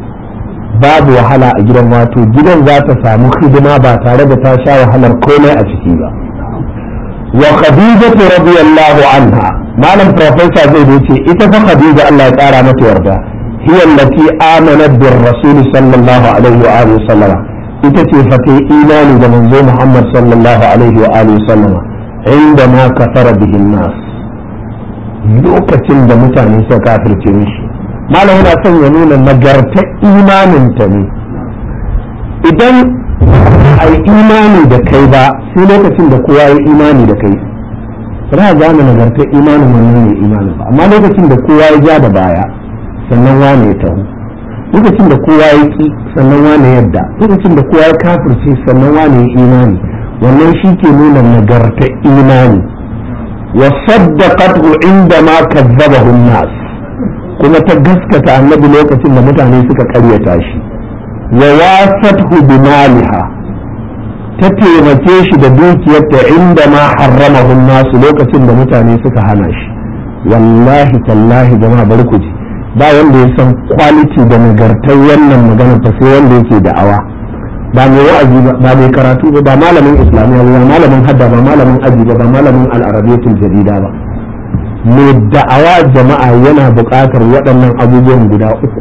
wato gidan za ta samu hidima ba tare da ta sha wahalar komai a ciki ba. wa Khadija radiyallahu anha, malam professor zai dace ita fa Khadija Allah ya kara mata yarda, hiya allati amanat bir rasul sallallahu alaihi wa alihi wasallam, ita ce fa ta imani da manzo Muhammad sallallahu alaihi wa alihi wasallam inda ma kafara bihin nas, lokacin da mutane suka kafirce mishi. malam yana son ya nuna nagartar imaninta ne. idan a yi imani da kai ba sai lokacin da kowa ya imani da kai, ba za a nagartar imanin wannan ne imanin ba, amma lokacin da kowa ya ja da baya sannan wane ya taho, lokacin da kowa ya ki sannan wane yadda, lokacin da kowa ya kafirce sannan wane ya imani, wannan shi ke nuna nagartar imani. wa saddaqatu inda ma kazzabahu an-nas, kuma ta gaskata annabi lokacin da mutane suka karyata shi. wa wasathu bi maliha, ta taimake shi da dukiyarta inda ma harramahu an-nas, lokacin da mutane suka hana shi. wallahi tallahi jama'a bari ku ji, ba wanda ya san quality da nagartar wannan magana fa sai wanda yake da'awa, ba mai wa'azi ba mai karatu ba malamin islamiyya ba malamin hadda ba malamin aji ba malamin al-arabiyyatul jadida ba. mai da'awa jama'a yana buƙatar waɗannan abubuwan guda uku.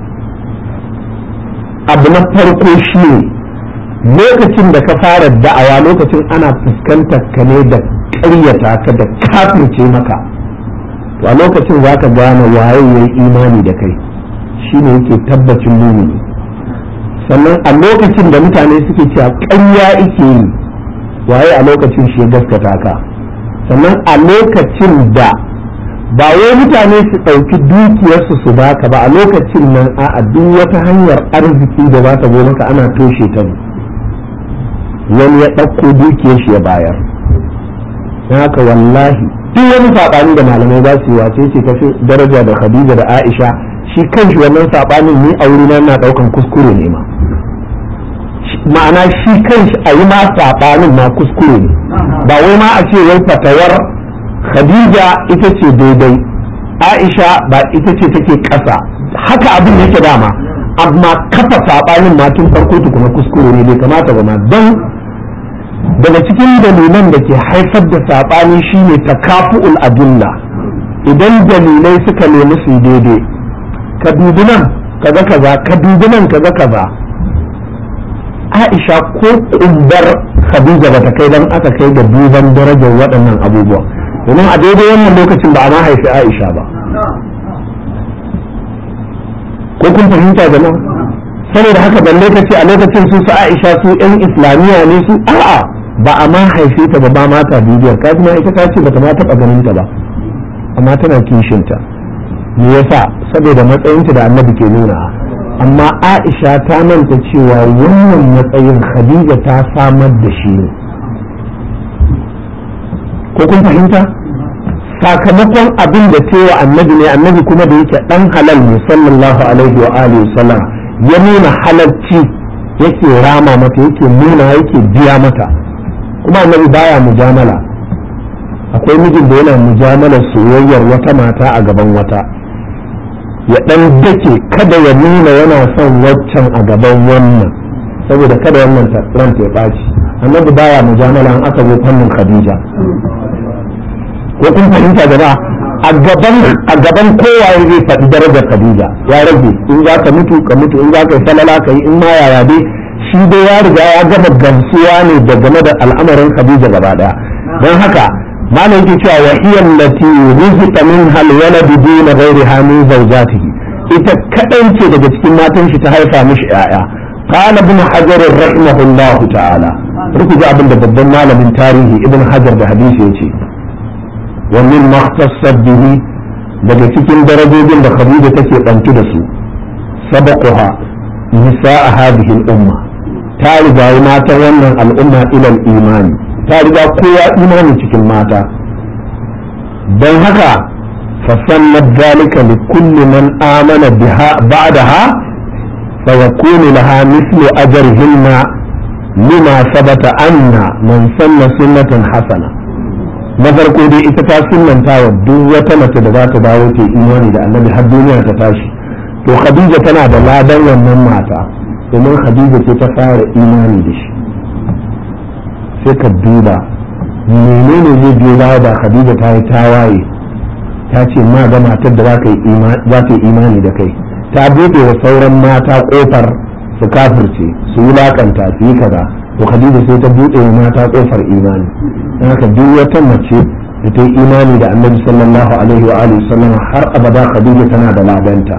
abu na farko shi ne lokacin da ka fara da'awa, lokacin ana fuskantar ka ne da ƙaryata ka da kafirce maka, to a lokacin za ka gane waye ya yi imani da kai shine yake tabbacin mumini. sannan a lokacin da mutane suke cewa ƙarya ike yi waye a lokacin shi ya gaskata ka. sannan a lokacin da ba wai mutane su ɗauki dukiyarsu su baka ba, a lokacin nan a duk wata hanyar arziki da za ta zo maka ana toshe ta ne, wani ya ɗauko dukiyar shi ya bayar. don haka wallahi duk wani saɓani da malamai za su yi wace ce tafi daraja da Khadija da Aisha, shi kanshi wannan saɓanin ni a wurina na ɗaukan kuskure ne ma, ma'ana shi kanshi a yi ma saɓanin ma kuskure ne, ba wai ma a ce wai fatawar Khadija ita ce daidai, Aisha ba ita ce take ƙasa, haka abin yake dama, amma kafa saɓanin ma tun farko tukuna kuskure ne, bai kamata ba ma. don daga cikin dalilan da ke haifar da saɓani shine takafu'ul adilla. idan dalilai suka nemi su daidai, ka dubi nan kaga kaza, ka dubi nan kaga kaza, Aisha ko kumbar Khadija ba ta kai don aka kai ga duban darajar waɗannan abubuwa, domin a daidai wannan lokacin ba a ma haifi Aisha ba. ko kun fahimta jama'a? saboda haka balle ka ce a lokacin su Aisha su yan islamiyya ne su, a'a ba a ma haife ta ba, ba mata bibiyar kaji ma ita ta ce ba ta ma taɓa ganin ta ba, amma tana kishinta. me yasa? saboda matsayinta da annabi ke nuna. amma Aisha ta manta cewa wannan matsayin Khadija ta samar da shi ne. ko kun fahimta? sakamakon abin da ta wa annabi ne, annabi kuma da yake dan halal ne sallallahu alaihi wa alihi sallam, ya nuna halalci, yake rama mata, yake nuna, yake biya mata. kuma annabi baya mujamala. akwai mijin da yana mujamalar soyayyar wata mata a gaban wata, ya dan dake kada ya nuna yana son waccan a gaban wannan, saboda kada wannan ranta ya ɓaci. annabi baya mujamala an aka zo fannin Khadija. ko kun fahimta gaba? a gaban kowaye zai faɗi darajar Khadija, ya rage in za ka mutu ka mutu, in za ka yi falala ka yi, in ma yaya dai shi dai ya riga ya gama gamsuwa ne da game da al'amarin Khadija gaba daya. don haka malam yake cewa wa hiya allati rizqa minha alwalad duna ghayriha min zawjatihi, ita kadan ce daga cikin matan shi ta haifa mishi yaya. qala ibn hajar rahimahullahu ta'ala, ruku ji abin da babban malamin tarihi ibn hajar da hadisi yace, wa min makhtassat bihi, daga cikin darajojin da Khadija take bantu da su, sabaquha nisaa hadhihi al-umma, ta riga matan wannan al'umma ilal imani, ta riga kowa imani cikin mata. don haka fasannat zalika li kulli man amana biha ba'daha fa yakunu laha mithlu ajrihinna lima sabata anna man sanna sunnatan hasana. na farko dai ita ta sunnanta wa duk wata mace da za ta dawo ta imani da annabi har duniya ta tashi, to Khadija tana da ladan wannan mata, domin Khadija ce ta fara imani da shi. sai ka duba menene zai biyo baya da Khadija ta yi tawaye, ta ce ma ga matar da za ta yi imani da kai, ta buɗe wa sauran mata kofar su kafirce, su wulakanta, su yi kaza, to Khadija sai ta buɗe wa mata kofar imani. don haka duk wata mace da ta yi imani da annabi sallallahu alaihi wa alihi sallama har abada Khadija tana da ladanta.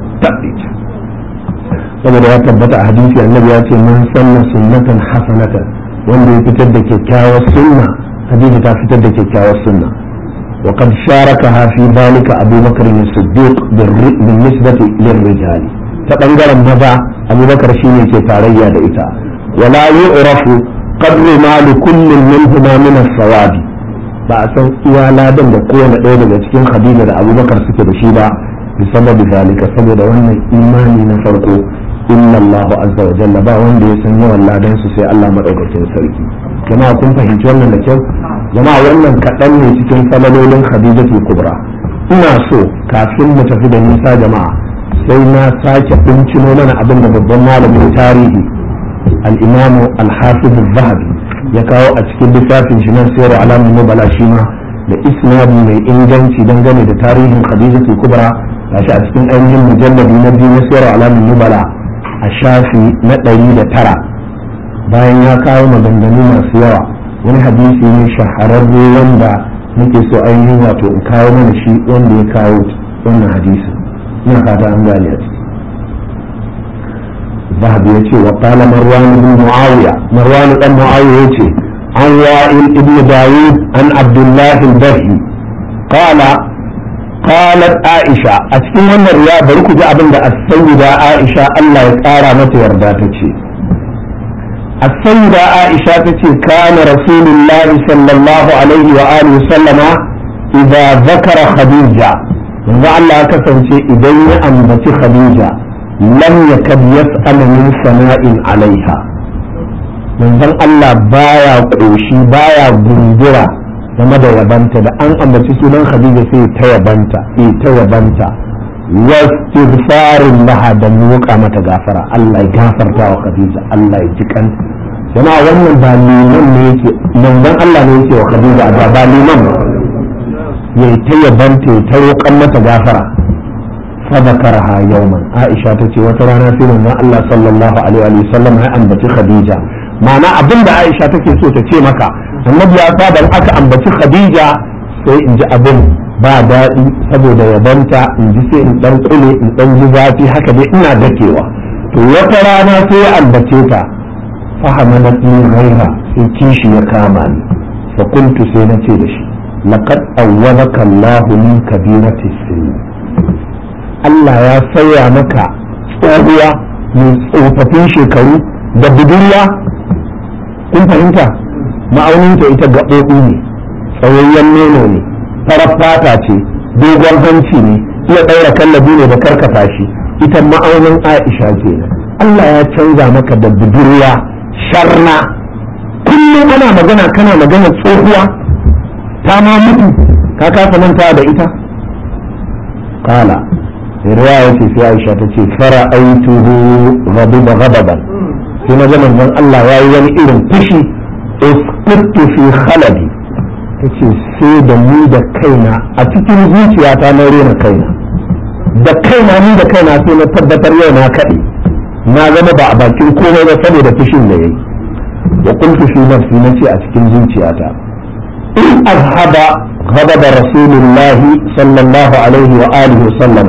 saboda ya tabbata a hadisi annabi ya ce man sanna sunnatan hasanatan, wanda ya fitar da kyakkyawar sunna, Khadija ta fitar da kyakkyawar sunna. wa qad sharakaha fi dhalika Abu Bakr as-Siddiq bin nisbati lirrijal, ta bangaren maza Abu Bakar shine ke tarayya da ita. wala yu'rafu qadru ma li kullin minhuma min as-sawabi, ba a san iya ladan da kowane ɗaya daga cikin Khadija da Abu Bakar suke da shi ba, bisababi zalika, saboda wannan imani na farko. inna Allahu azza wa jalla, ba wanda ya san yawan ladan su sai Allah madaukakin sarki. jama'a kun fahimci wannan da kyau? jama'a wannan kaɗan ne cikin falalolin Khadijatul Kubra. ina so kafin mu tafi da nisa jama'a, sai na sake bincino mana abin da babban malamin tarihi al-Imam al-Hafiz az-Zahabi ya kawo a cikin littafin shi nan Sirru Alamin Nubala, shi ma da isnadi mai inganci dangane da tarihin Khadijatul Kubra. gashi a cikin ainihin mujalladi na biyu na Sirru Alamin Nubala a shafi na 109, bayan ya kawo maganganu masu yawa. wani hadisi ne shahararre wanda nake so ainihin wato in kawo mana shi wanda ya kawo wannan hadisi ina fata an gane a ciki zahabi ya ce wa qala marwan ibn muawiya marwan dan muawiya yace an wa'il ibn dawud an abdullah al-bahi qala qalat aisha a cikin wannan riya bari ku ji abin da as-sayyida aisha Allah ya kara mata yarda tace as-sayyida aisha tace kana rasulullahi sallallahu alaihi wa alihi sallama idza zakara khadija manzo Allah ya kasance idan ya ambaci khadija lam yakad yas'al min sana'in alaiha manzon Allah baya koshi baya gundura game da yabanta da an ambaci sunan khadija sai ta yabanta wastighfarin laha da muka mata gafara Allah ya gafarta wa khadija Allah ya jikan jama'a wannan ba liman ne yake manzon Allah ne yake wa khadija ba liman ya ta yabanta ya ta roƙan mata gafara فذكرها يوما عائشة تتي وترانا في من الله صلى الله عليه وسلم هي أنبتي خديجة معنى أبن عائشة تتي سو تتي مكة النبي أصاب أكا أنبتي خديجة sai in ji abin ba daɗi saboda yabanta in ji sai in ɗan ƙule in ɗan ji zafi haka dai ina dakewa to wata rana sai ya ambace ta fahamanat ni ghaira sai kishi ya kama ni fa kuntu sai na ce da shi laqad awwalaka Allahu min kabirati sin Allah ya sauya maka tsohuwa mai tsofaffin shekaru da budurwa kun fahimta ma'auninta ita gaɓoɓi ne tsawayyen nono ne farar fata ce dogon hanci ne iya ɗaura kallabi ne da karkata shi ita ma'aunin Aisha kenan Allah ya canza maka da budurwa sharna kullum ana magana kana magana tsohuwa ta ma mutu ka kasa manta da ita kala riwaya ce sai Aisha ta ce fara'aituhu ghadiba ghadaban sai na ga manzon Allah yayi wani irin fushi usqittu fi khaladi tace sai da ni da kaina a cikin zuciyata na rena kaina da kaina ni da kaina sai na tabbatar yau na kaɗe na zama ba a bakin komai ba saboda fushin da yayi wa qultu fi nafsi nace a cikin zuciyata in azhaba ghadaba rasulullahi sallallahu alaihi wa alihi wa sallam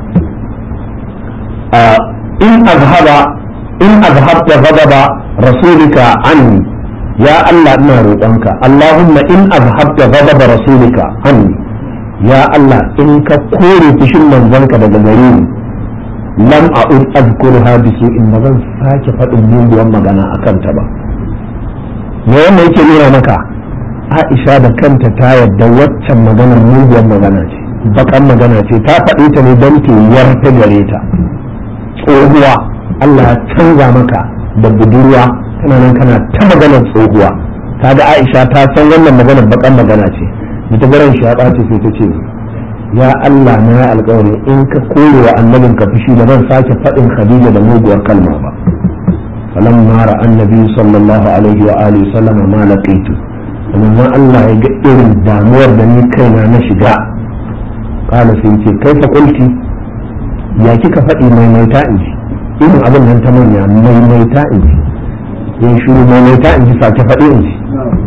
in azhabta ghadaba rasulika anni ya Allah ina roƙonka Allahumma in azhabta ghadaba rasulika anni ya Allah in ka kore fushin manzonka daga gare ni lam a'ud azkurha bi su'in ba zan sake faɗin muguwar magana akan ta ba me wannan yake nuna maka Aisha da kanta ta yarda waccan maganar muguwar magana ce bakan magana ce ta faɗi ta ne don tuyar ta gare ta tsohuwa Allah ya canza maka da budurwa kana nan kana ta maganar tsohuwa kaga Aisha ta san wannan maganar bakan magana ce ita garan shi ya ɓace sai ta ce ya Allah na ya alƙawari in ka kore wa annabin ka fushi da zan sake faɗin Khadija da muguwar kalma ba falamma ra'a annabi sallallahu alaihi wa alihi sallam ma laqitu amma Allah ya ga irin damuwar da ni kaina na shiga kana sai ce kai fa kulti ya kika faɗi maimaita in ji irin abin nan ta manya maimaita in ji yin shuru maimaita in ji sake faɗi in ji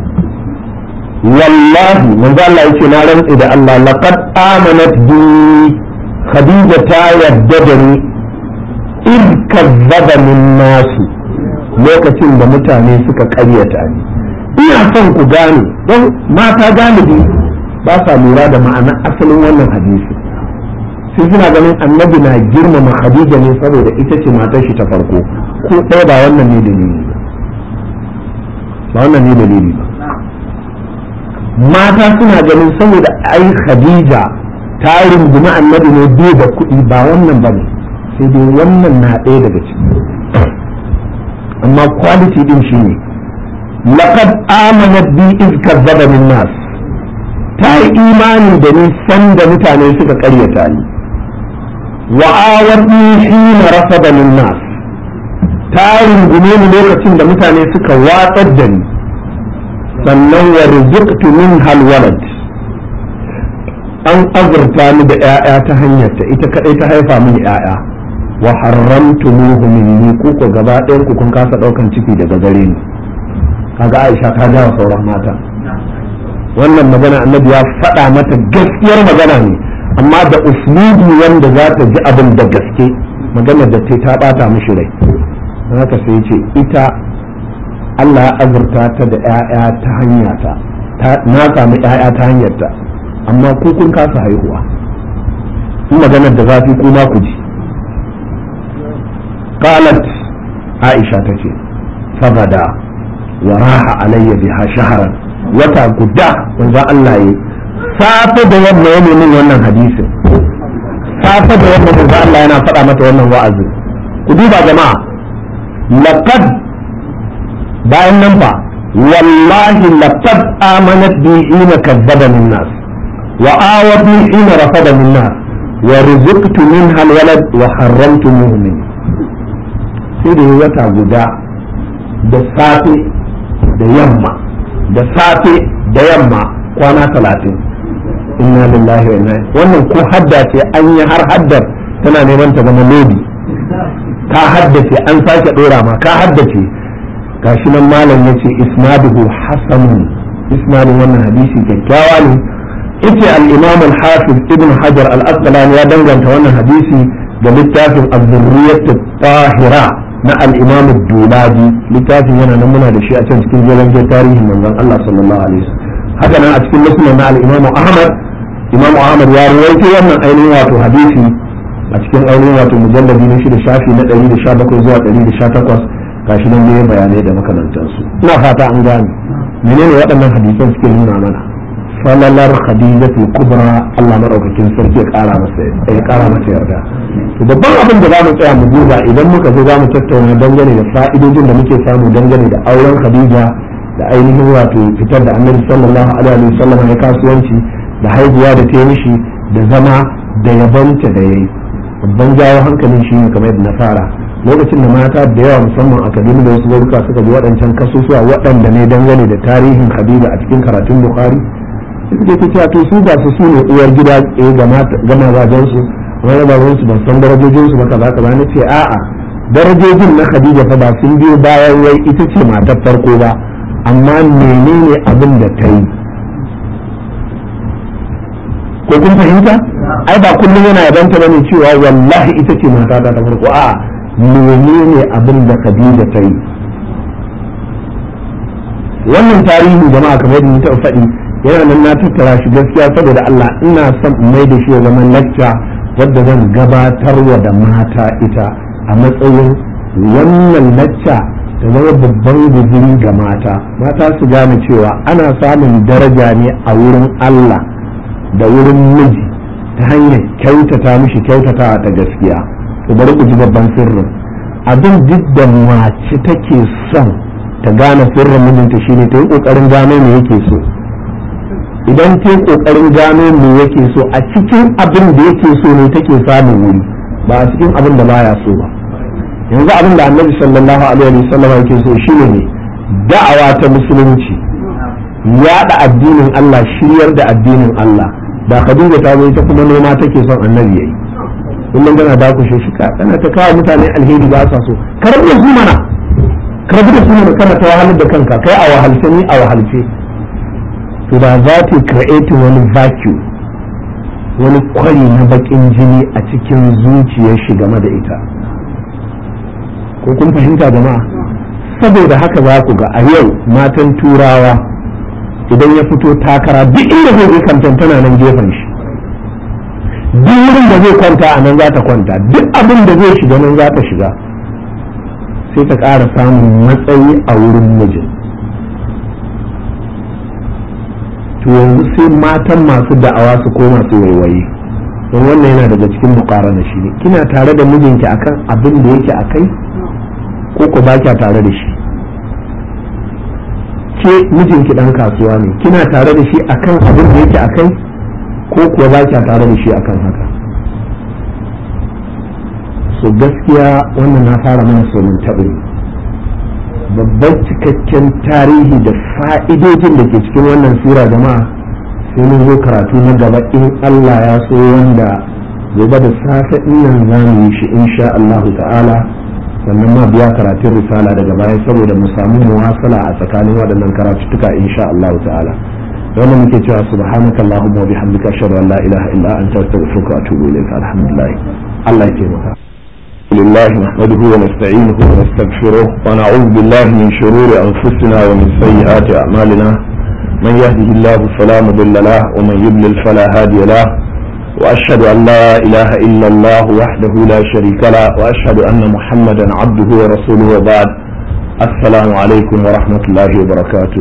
wallahi manzo Allah yake na rantsi da Allah laqad amanat bi khadija ta yadda da ni in kazzaba min nasu lokacin da mutane suka ƙaryata ni ina son ku gane don mata galibi ba sa lura da ma'anar asalin wannan hadisi sai suna ganin annabi na girmama khadija ne saboda ita ce matar shi ta farko ko ɗaya ba wannan ne dalili ba wannan ne dalili ba mata suna ganin saboda ai khadija ta rungumi annabi ne bai da kuɗi ba wannan ba ne sai dai wannan na ɗaya daga ciki amma quality din shi ne laqad amanat bi iz kazzaba min nas ta yi imani da ni sanda mutane suka ƙaryata ni wa'awarni hina rafada min nas ta rungume ni lokacin da mutane suka watsar da ni sannan wa rizqtu minha alwalad an azurta ni da 'ya'ya ta hanyar ta ita kadai ta haifa mini 'ya'ya wa haramtumuhu minni ku ko gaba ɗayan ku kun kasa daukan ciki daga gare ni kaga Aisha ta jawa sauran mata wannan magana annabi ya faɗa mata gaskiyar magana ne amma da uslubi wanda za ta ji abin da gaske magana da ta ɓata mishi rai don haka sai ce ita Allah ya azurta ta da 'ya'ya ta hanyata na samu 'ya'ya ta hanyarta amma ku kun kasa haihuwa in maganar da zafi kuma ku ji qalat Aisha tace fabada wa raha alayya biha shahran wata guda manzo Allah yi safe da yamma ya nemi wannan hadisin safe da yamma manzo Allah yana faɗa mata wannan wa'azi ku duba jama'a laqad bayan nan fa wallahi laqad amanat bi ina kazzaba min nas wa awati ina rafada min nas wa rizqtu minha alwalad wa harramtu minhu sai da wata guda da safe da yamma da safe da yamma kwana 30 inna lillahi wa inna ilaihi wannan ko hadda ce an yi har haddar tana neman ta zama lodi ka haddace an sake dora ma ka haddace gashi nan malam yace isnaduhu hasanun isnadun wannan hadisi kyakkyawa ne yace al-imam al-hafiz ibn hajar al-asqalani ya danganta wannan hadisi da littafin az-zurriyyat at-tahira na al-imam ad-dulabi littafin yana nan muna da shi a can cikin jerin tarihin manzon Allah sallallahu alaihi wasallam haka nan a cikin musnad na al-imam ahmad ya rawaito wannan ainihin wato hadisi a cikin ainihin wato mujalladi na 6 shafi na 117 zuwa 118 gashi nan ne bayanai da makamantansu ina fata an gane menene waɗannan hadisan suke nuna mana falalar khadijatul kubra Allah madaukakin sarki ya kara masa yarda to babban abin da zamu tsaya mu duba idan muka zo zamu tattauna dangane da fa'idojin da muke samu dangane da auren Khadija da ainihin wato fitar da Annabi sallallahu alaihi wasallam ya kasuwanci da haihuwa da ta mishi da zama da yabanta da yayi babban jawo hankalin shi ne kamar yadda na fara lokacin da mata da yawa musamman a kaduna da wasu garuka suka bi waɗancan kasusuwa waɗanda ne dangane da tarihin Khadija a cikin karatun Bukhari suke ta to su ba su ne uwar gida ga mazajen su wani baban su ban san darajojin su ba kaza kaza na ce a'a darajojin na Khadija fa ba sun biyo bayan wai ita ce matar farko ba amma menene abin da ta yi ko kun fahimta ai ba kullum yana yabanta bane cewa wallahi ita ce mata ta farko a'a menene abin da Khadija ta yi wannan tarihi jama'a kamar yadda ta faɗi yana nan na tattara shi gaskiya saboda Allah ina son mai da shi ya zama lacca wadda zan gabatarwa da mata ita a matsayin wannan lacca ta zama babban guzuri ga mata su gane cewa ana samun daraja ne a wurin Allah da wurin miji ta hanyar kyautata mishi kyautata ta gaskiya to bari ku ji babban sirrin abin duk da mace take son ta gane sirrin mijinta shine ta yi kokarin gano me yake so idan ta yi kokarin gano me yake so a cikin abin da yake so ne take samun wuri ba a cikin abin da baya so ba yanzu abin da Annabi sallallahu alaihi wasallam yake so shine ne da'awa ta musulunci yaɗa addinin Allah shiryar da addinin Allah da Khadija ta zo ita kuma noma take son Annabi yayi kullum tana dakushe shi kana ta kawo mutane alheri ba sa so kar da su mana kar da su mana kana ta wahalar da kanka kai a wahalce ni a wahalce to da za ta create wani vacuum wani kwari na bakin jini a cikin zuciyar shi game da ita ko kun fahimta jama'a saboda haka za ku ga a yau matan turawa idan ya fito takara duk inda zai je kantan tana nan gefen shi duk wurin da zai kwanta a nan za ta kwanta duk abin da zai shiga nan za ta shiga sai ta ƙara samun matsayi a wurin mijin to yanzu sai matan masu da'awa su koma su waiwaye don wannan yana daga cikin muƙarana shi ne kina tare da mijinki akan abin da yake akai ko ku ba kya tare da shi ke mijinki dan kasuwa ne kina tare da shi akan abin da yake akai ko kuwa ba kya tare da shi akan haka so gaskiya wannan na fara mana somin taɓi babban cikakken tarihi da fa'idojin da ke cikin wannan sura jama'a sai mun zo karatu na gaba in Allah ya so wanda gobe da safe nan za mu yi shi insha Allah ta'ala sannan ma biya karatun risala daga baya saboda mu samu muwasala a tsakanin waɗannan karatuttuka insha Allah ta'ala wannan muke cewa subhanaka allahumma wa bihamdika ashhadu an la ilaha illa anta astaghfiruka wa atubu ilayk. alhamdulillah. Allah ya taimaka. لله نحمده ونستعينه ونستغفره ونعوذ بالله من شرور أنفسنا ومن سيئات أعمالنا من يهده الله فلا مضل له ومن يضلل فلا هادي له وأشهد أن لا إله إلا الله وحده لا شريك له وأشهد أن محمدا عبده ورسوله وبعد. السلام عليكم ورحمة الله وبركاته.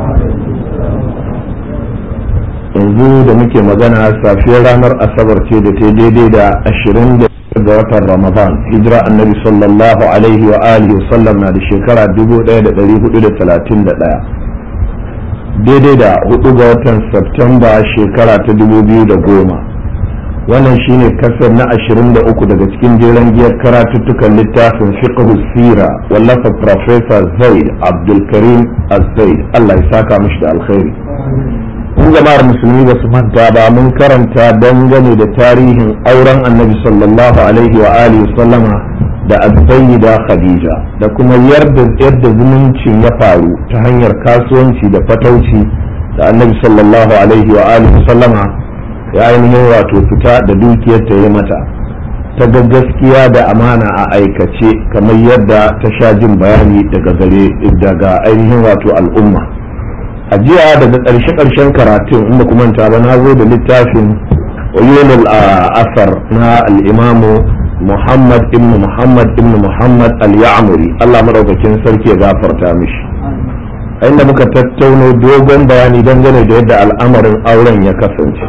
yanzu da muke magana safiyar ranar asabar ce da ta daidai da 20 ga watan ramadan hijira annabi sallallahu alaihi wa alihi wa sallam na da shekara 1431 daidai da 4 ga watan Septemba shekara ta 2010. wannan shine kasar na 23 daga cikin jeren giyar karatuttukan littafin fiqh sira wallafa professor Zaid Abdul Karim Az-Zaid Allah ya saka mishi da alkhairi. mun jama'ar musulmi ba su manta ba mun karanta dangane da tarihin auren annabi sallallahu alaihi wa alihi sallama da az-sayyida Khadija da kuma yadda zumuncin ya faru ta hanyar kasuwanci da fatauci da annabi sallallahu alaihi wa alihi sallama ya ainihin wato fita da dukiyar ta yi mata ta ga gaskiya da amana a aikace kamar yadda ta sha jin bayani daga ainihin wato al'umma. a jiya daga ƙarshen karatun inda kuma ta ba na zo da littafin uyunul asar na al'imamu Muhammad ibn Muhammad al-Ya'muri Allah madaukakin sarki ya gafarta mishi, a inda muka tattauno dogon bayani dangane da yadda al'amarin auren ya kasance.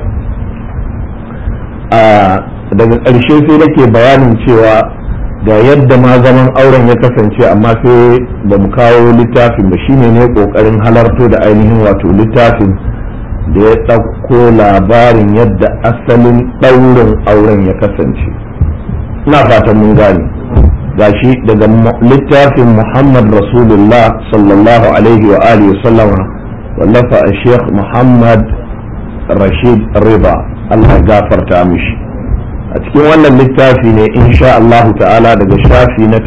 Daga ƙarshe sai nake bayanin cewa ga yadda ma zaman auren ya kasance, amma sai ba mu kawo littafin ba, shine ne kokarin halarto da ainihin wato littafin da ya ɗauko labarin yadda asalin ɗaurin auren ya kasance. ina fatan mun gane. gashi daga littafin Muhammad Rasulullah sallallahu alaihi wa alihi sallama wallafa a Sheikh Muhammad Rashid Riba Allah ya gafarta mishi. a cikin wannan littafi ne insha Allahu ta'ala daga shafi na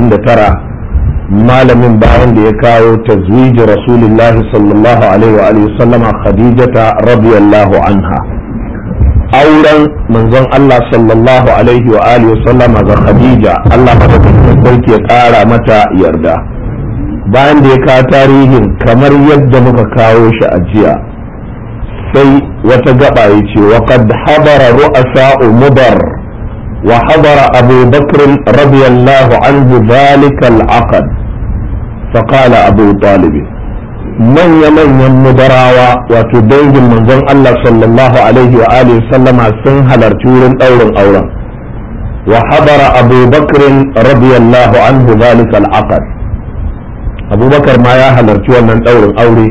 39 malamin bayan da ya kawo tazwij Rasulullahi sallallahu alaihi wa alihi sallama Khadijata radiyallahu anha, auren manzon Allah sallallahu alaihi wa alihi sallama ga Khadija Allah madaukakin sarki ya kara mata yarda. bayan da ya kawo tarihin kamar yadda muka kawo shi a jiya, sai wata gaba ya ce wa qad hadara ru'asa'u mudar wa hadara Abu Bakr radiyallahu anhu dhalika al-aqd fa qala Abu Talib, manya-manyan mudarawa wato dangin manzon Allah sallallahu alaihi wa alihi sallama sun halarci wurin daurin auren. wa hadara Abu Bakr radiyallahu anhu dhalika al-aqd, Abu Bakar ma ya halarci wannan daurin aure.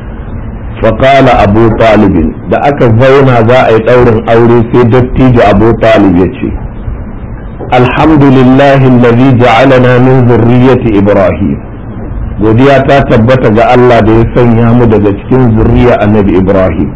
فقال أبو طالب da aka zauna za a yi ɗaurin aure sai dattijo Abu Talib ya ce alhamdulillahi alladhi ja'alana min zurriyyati Ibrahim, godiya ta tabbata ga Allah da ya sanya mu daga cikin zurriya annabi Ibrahim,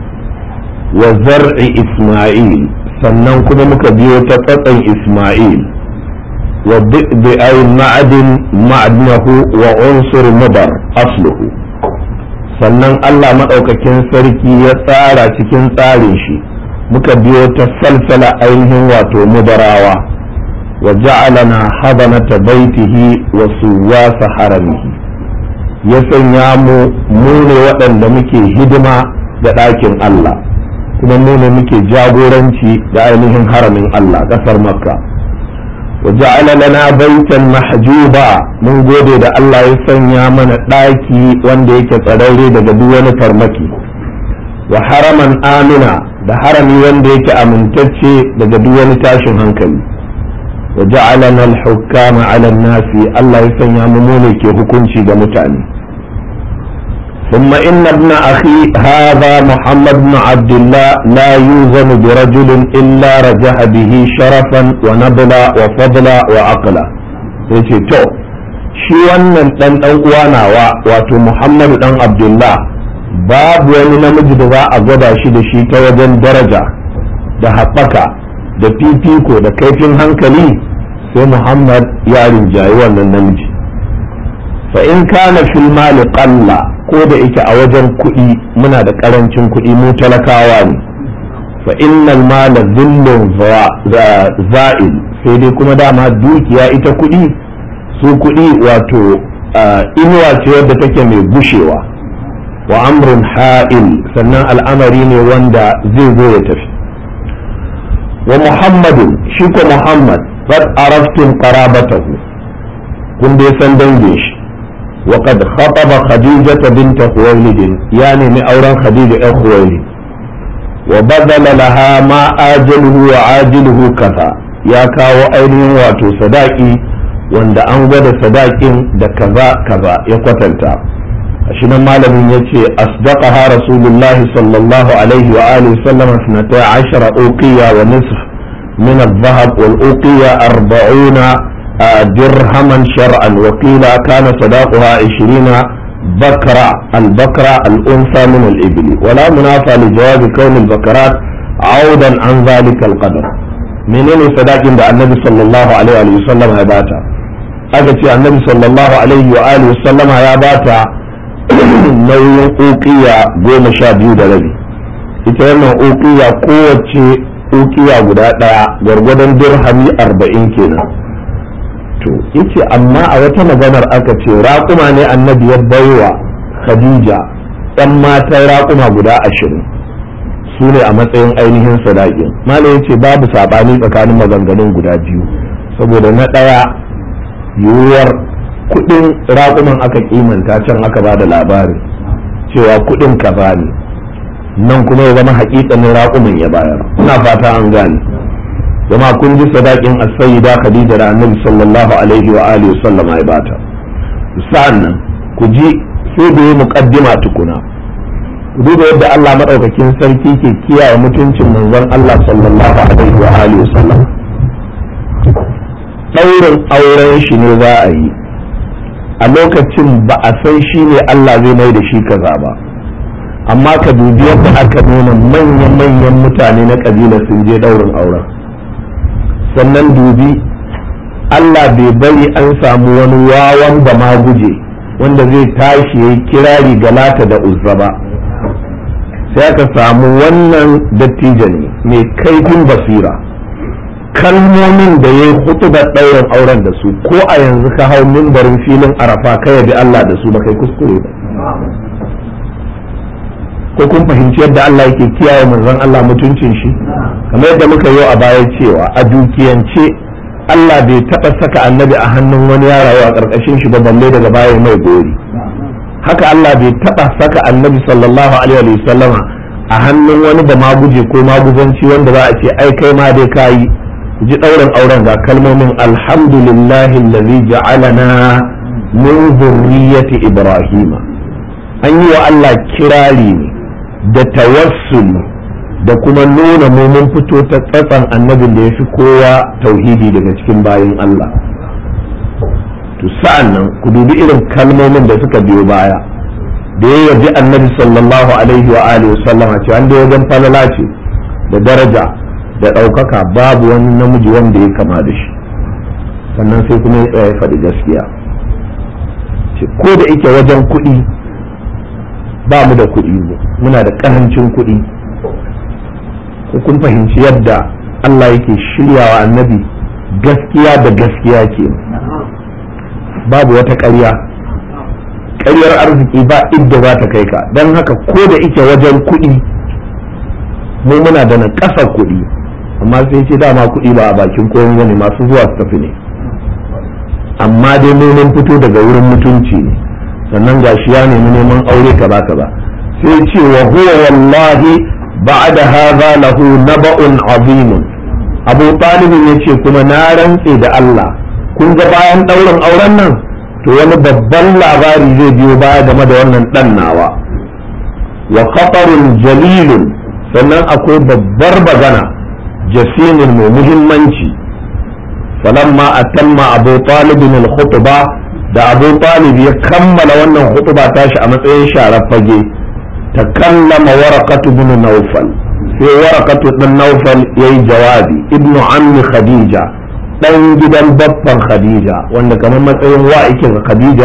wa zar'i Isma'il, sannan kuma muka biyo ta tsatsan Isma'il, wa bi'ai ma'adin ma'adnahu wa unsur mudar asluhu, sannan Allah maɗaukakin sarki ya tsara cikin tsarin shi muka biyo ta salsala ainihin wato mudarawa, wa ja'alana hadanata baitihi wa suwasa haramihi, ya sanya mu ne waɗanda muke hidima ga ɗakin Allah, kuma mu ne muke jagoranci da ainihin haramin Allah ƙasar Makka. وجعل لنا بيتا محجوبا, mun gode da Allah ya sanya mana ɗaki wanda yake tsararre daga duk wani farmaki, wa haraman amina, da harami wanda yake amintacce daga duk wani tashin hankali, wa ja'alana al-hukama 'ala an-nasi, Allah ya sanya mu ne ke hukunci ga mutane. ثم إن ابن أخي هذا محمد بن عبد الله لا يوزن برجل إلا رجح به شرفا ونبلا وفضلا وعقلا. yace to shi wannan dan uwa nawa wato Muhammad dan Abdullah babu wani namiji da za a gwada shi da shi ta wajen daraja da haɓaka da fifiko da kaifin hankali sai Muhammad ya rinjayi wannan namiji. fa in kana fil mali qalla, ko da yake a wajen kuɗi muna da ƙarancin kuɗi mu talakawa ne, fa innal mala dhillun za'il, sai dai kuma dama dukiya ita kuɗi, su kuɗi wato inuwa ce wadda take mai gushewa, wa amrun ha'il, sannan al'amari ne wanda zai zo ya tafi. wa muhammadin, shi ko muhammad qad araftum qarabatahu, kun dai san dangin shi. wa qad khataba khadijata bint khuwaylid, ya nemi auren khadija ɗan khuwaylid. wa badala laha ma ajaluhu wa ajiluhu kaza, ya kawo ainihin wato sadaki wanda an gwada sadakin da kaza kaza ya kwatanta. shi nan malamin ya ce asdaqaha rasulullahi sallallahu alaihi wa alihi sallam 12 uqiya wa nisf min al-dhahab wal uqiya 40 dirhaman shar'an, wa qila kana sadaquha 20 بكرة البكرة الأنثى من الإبل، ولا منافى لجواز كون البكرات عودا عن ذلك القدر. منين صداق عند النبي صلى الله عليه وسلم يا باتا؟ أجت النبي صلى الله عليه وآله وسلم يا باتا nauyin uqiya 12 da rabi. ita wannan uqiya kowace uqiya guda ɗaya gwargwadon dirhami 40 kenan. to yace amma a wata maganar aka ce raƙuma ne annabi ya baiwa khadija ɗan matan raƙuma guda 20 su ne a matsayin ainihin sadakin. malam yace babu saɓani tsakanin maganganun guda biyu, saboda na ɗaya yiwuwar kuɗin raƙuman aka kimanta, can aka ba da labarin cewa kuɗin kaza ne, nan kuma ya zama haƙiƙanin raƙuman ya bayar. ina fata an gane. jama kun ji sadakin as-sayyida khadija da annabi sallallahu alaihi wa alihi sallam ya bata. sa'annan ku ji sai da yi muqaddima tukuna, ku duba yadda Allah madaukakin sarki ke kiyaye mutuncin manzon Allah sallallahu alaihi wa alihi sallam. daurin auren shi ne za a yi a lokacin ba a san shi ne Allah zai mai da shi kaza ba, amma ka dubi yadda aka nuna manyan mutane na kabila sun je daurin auren. sannan dubi Allah bai bari an samu wani wawan ba ma guje wanda zai tashi ya kirari ga Lata da Uzza ba, sai aka samu wannan dattijo ne mai kaifin basira. kalmomin da ya yi hutubar ɗaurin auren da su, ko a yanzu ka hau mimbarin filin arafa ka yabi Allah da su ba kai kuskure ba. ko kun fahimci yadda Allah yake kiyaye manzon Allah mutuncin shi, kamar yadda muka yi a baya cewa a dukiyance Allah bai taɓa saka annabi a hannun wani ya rayu a ƙarƙashin shi ba balle daga baya mai gori. haka Allah bai taɓa saka annabi sallallahu alaihi wa sallama a hannun wani ba maguje ko maguzanci wanda za a ce ai kai ma dai kayi. ji ɗaurin auren ga kalmomin alhamdulillahi allazi ja'alana min zurriyyati ibrahima. an yi wa Allah kirari ne da tawassuli da kuma nuna mu mun fito ta tsatsan annabin da ya fi kowa tauhidi daga cikin bayin Allah. to sa'an nan ku dubi irin kalmomin da suka biyo baya da ya yabi annabi sallallahu alaihi wa alihi wa sallama ce an da wajen falala ce da daraja da ɗaukaka babu wani namiji wanda ya kama da shi. sannan sai kuma ya tsaya ya faɗi gaskiya, ko da yake wajen kuɗi ba mu da kuɗi, muna da ƙarancin kuɗi. ko kun fahimci yadda Allah yake shiryawa annabi gaskiya da gaskiya ke, babu wata ƙarya. ƙaryar arziki ba idda za ta kai ka. don haka ko da ike wajen kuɗi mu muna da na ƙasa kuɗi, amma sai ce dama kuɗi ba a bakin koyon wani masu zuwa su tafi ne, amma dai mu mun fito daga wurin mutunci ne. sannan gashi ya nemi neman aure kaza kaza, sai ce wa huwa wallahi ba'da hadha lahu naba'un azim. Abu Talib yace kuma na rantse da Allah, kun ga bayan ɗaurin auren nan to wani babban labari zai biyo baya game da wannan dan nawa. wa khatarun jalilun, sannan akwai babbar bagana jasimin mai muhimmanci. falamma atamma Abu Talib al-khutba, da Abu Talib ya kammala wannan khutba tashi a matsayin sharar fage, takallama Waraqatu ibn Nawfal, sai Waraqatu ibn Nawfal yayi jawabi. ibnu ammi Khadija, dan gidan babban Khadija wanda kamar matsayin wa yake ga Khadija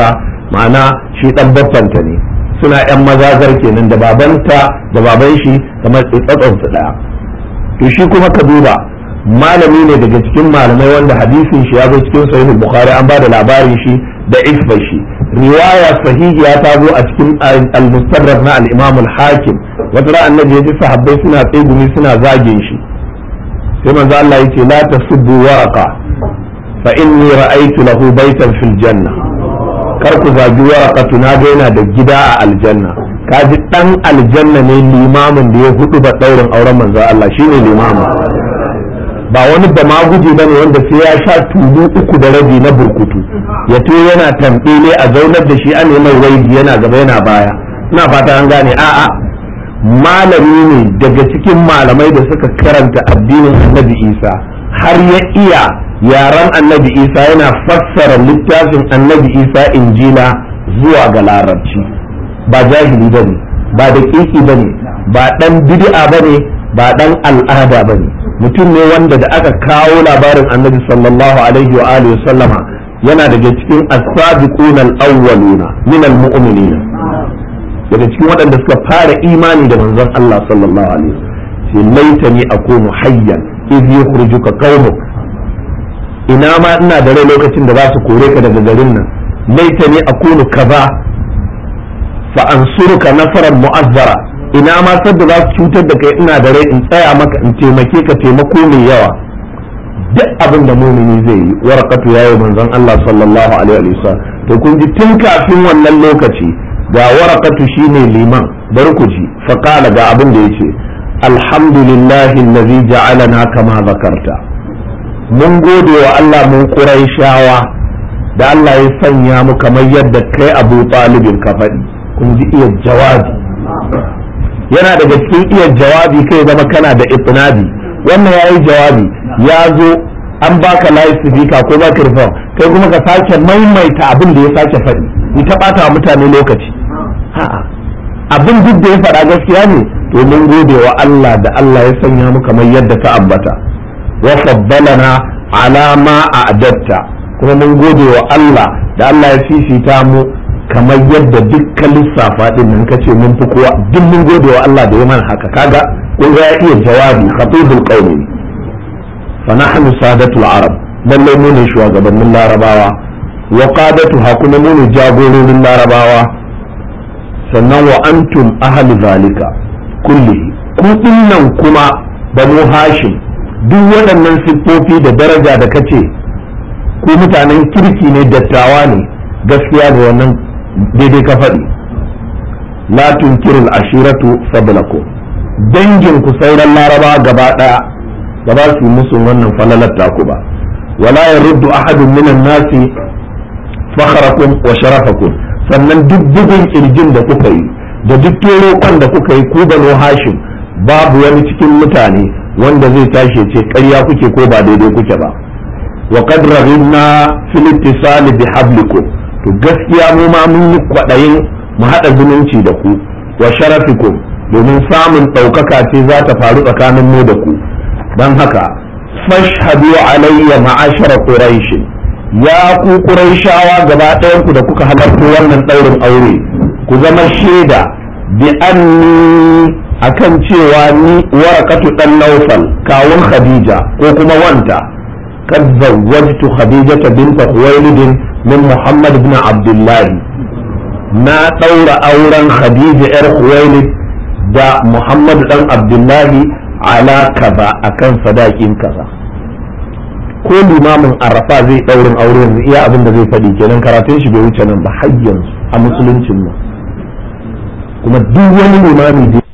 ma'ana shi dan baffanta ne, suna yan mazazar kenan da babanta da baban shi kamar tsatson su daya. to shi kuma ka duba malami ne daga cikin malamai wanda hadisin shi ya zo cikin sahih bukhari, an bada labarin shi da isbar shi. riwaya sahihiya ta zo a cikin al-mustadrak na al-imam al-hakim. wata ran annabi ya ji sahabbai suna tsegumi suna zagin shi, sai manzo Allah yace la tasubbu waraqa fa inni ra'aytu lahu baytan fil janna. kar ku zagi waraqatu, na ga yana da gida a aljanna. kaji dan aljanna ne limamin da ya hudu ba daurin auren manzo Allah, shine limamin, ba wani da maguje bane wanda sai ya sha tulu 3 da rabi na burkutu ya to yana tambele a zaunar da shi an mai waidi yana gaba yana baya. ina fata an gane. a'a malami ne daga cikin malamai da suka karanta addinin annabi Isa har ya iya yaran annabi Isa, yana fassara littafin annabi Isa injila zuwa ga larabci. ba jahili bane, ba da kiki bane, ba dan bid'a bane, ba dan al'ada bane. mutum ne wanda da aka kawo labarin annabi sallallahu alaihi wa alihi sallama yana daga cikin as-sabiquna al-awwaluna min al-mu'minin, daga cikin waɗanda suka fara imani da manzon Allah sallallahu alaihi wa sallam. sai laitani akunu hayyan idh yukhrijuka qaumuk, ina ma ina da rai lokacin da za su kore ka daga garin nan. laitani akunu kaza fa ansuruka nasaran mu'azzara, ina ma sadda za su cutar da kai ina da rai in tsaya maka in taimake ka taimako mai yawa. duk abin da mumini zai yi Waraqatu yayi manzon Allah sallallahu alaihi wa sallam. to kun ji tun kafin wannan lokaci ga Waraqatu shine liman. bari ku ji fa qala ga abin da yace alhamdulillahi allazi ja'alana kama zakarta. mun gode wa Allah mun Quraishawa da Allah ya sanya mu kamar yadda kai Abu Talibin ka faɗi. kun ji iya jawabi, yana daga cikin iya jawabi kai zama kana da itinabi. wannan yayi jawabi, ya zo an baka live speaker ko baka reform, kai kuma ka sake maimaita abin da ya sake faɗi, ni ta ɓata wa mutane lokaci. abin duk da ya faɗa gaskiya ne. to mun gode wa Allah da Allah ya sanya mu kamar yadda ka ambata. wa faddalana ala ma a'datta, kuma mun gode wa Allah da Allah ya fifita mu kamar yadda dukkan lissafa din nan kace mun fi kowa. duk mun gode wa Allah da ya mana haka. kaga kun ga ya iya jawabi, khatibul qawmi. fa nahnu sadatul arab, lalle mu ne shugabannin larabawa. wa qadatuha, kuma mu ne jagororin larabawa. sannan wa antum ahli zalika kulli, ku dinnan kuma banu hashim, duk waɗannan siffofi da daraja da kace ku mutanen kirki ne, dattawa ne, gaskiya da wannan daidai ka faɗi. la tunkirul ashiratu sablakum, dangin ku sauran laraba gaba ɗaya ba za su musu wannan falalar taku ba. wala yaruddu ahadun minan nasi fakharakum wa sharafakum, sannan duk bugun kirjin da kuka yi da duk roƙon da kuka yi ku banu hashim, babu wani cikin mutane wanda zai tashi ce ƙarya kuke ko ba daidai kuke ba. wa qad raghibna fil ittisali bi hablikum, to gaskiya mu ma mun yi kwaɗayin mu haɗa zumunci da ku. wa sharafikum, domin samun ɗaukaka ce za ta faru tsakanin mu da ku. don haka fashhadu alayya ma'ashara quraish, ya ku quraishawa gaba ɗayan ku da kuka halarta wannan ɗaurin aure, ku zama shaida bi anni, akan cewa ni Waraqatu dan Nawfal, kawun Khadija ko kuma wanta, kad zawwajtu Khadijata bint Khuwailid min Muhammad ibn Abdullah, na ɗaura auren Khadija yar Khuwailid da Muhammad dan Abdullah ala kaza, akan sadakin kaza. ko limamin Arafa zai ɗaurin aure yanzu iya abin da zai faɗi kenan, karatun shi bai wuce nan ba har yanzu a musuluncin nan. kuma duk wani limami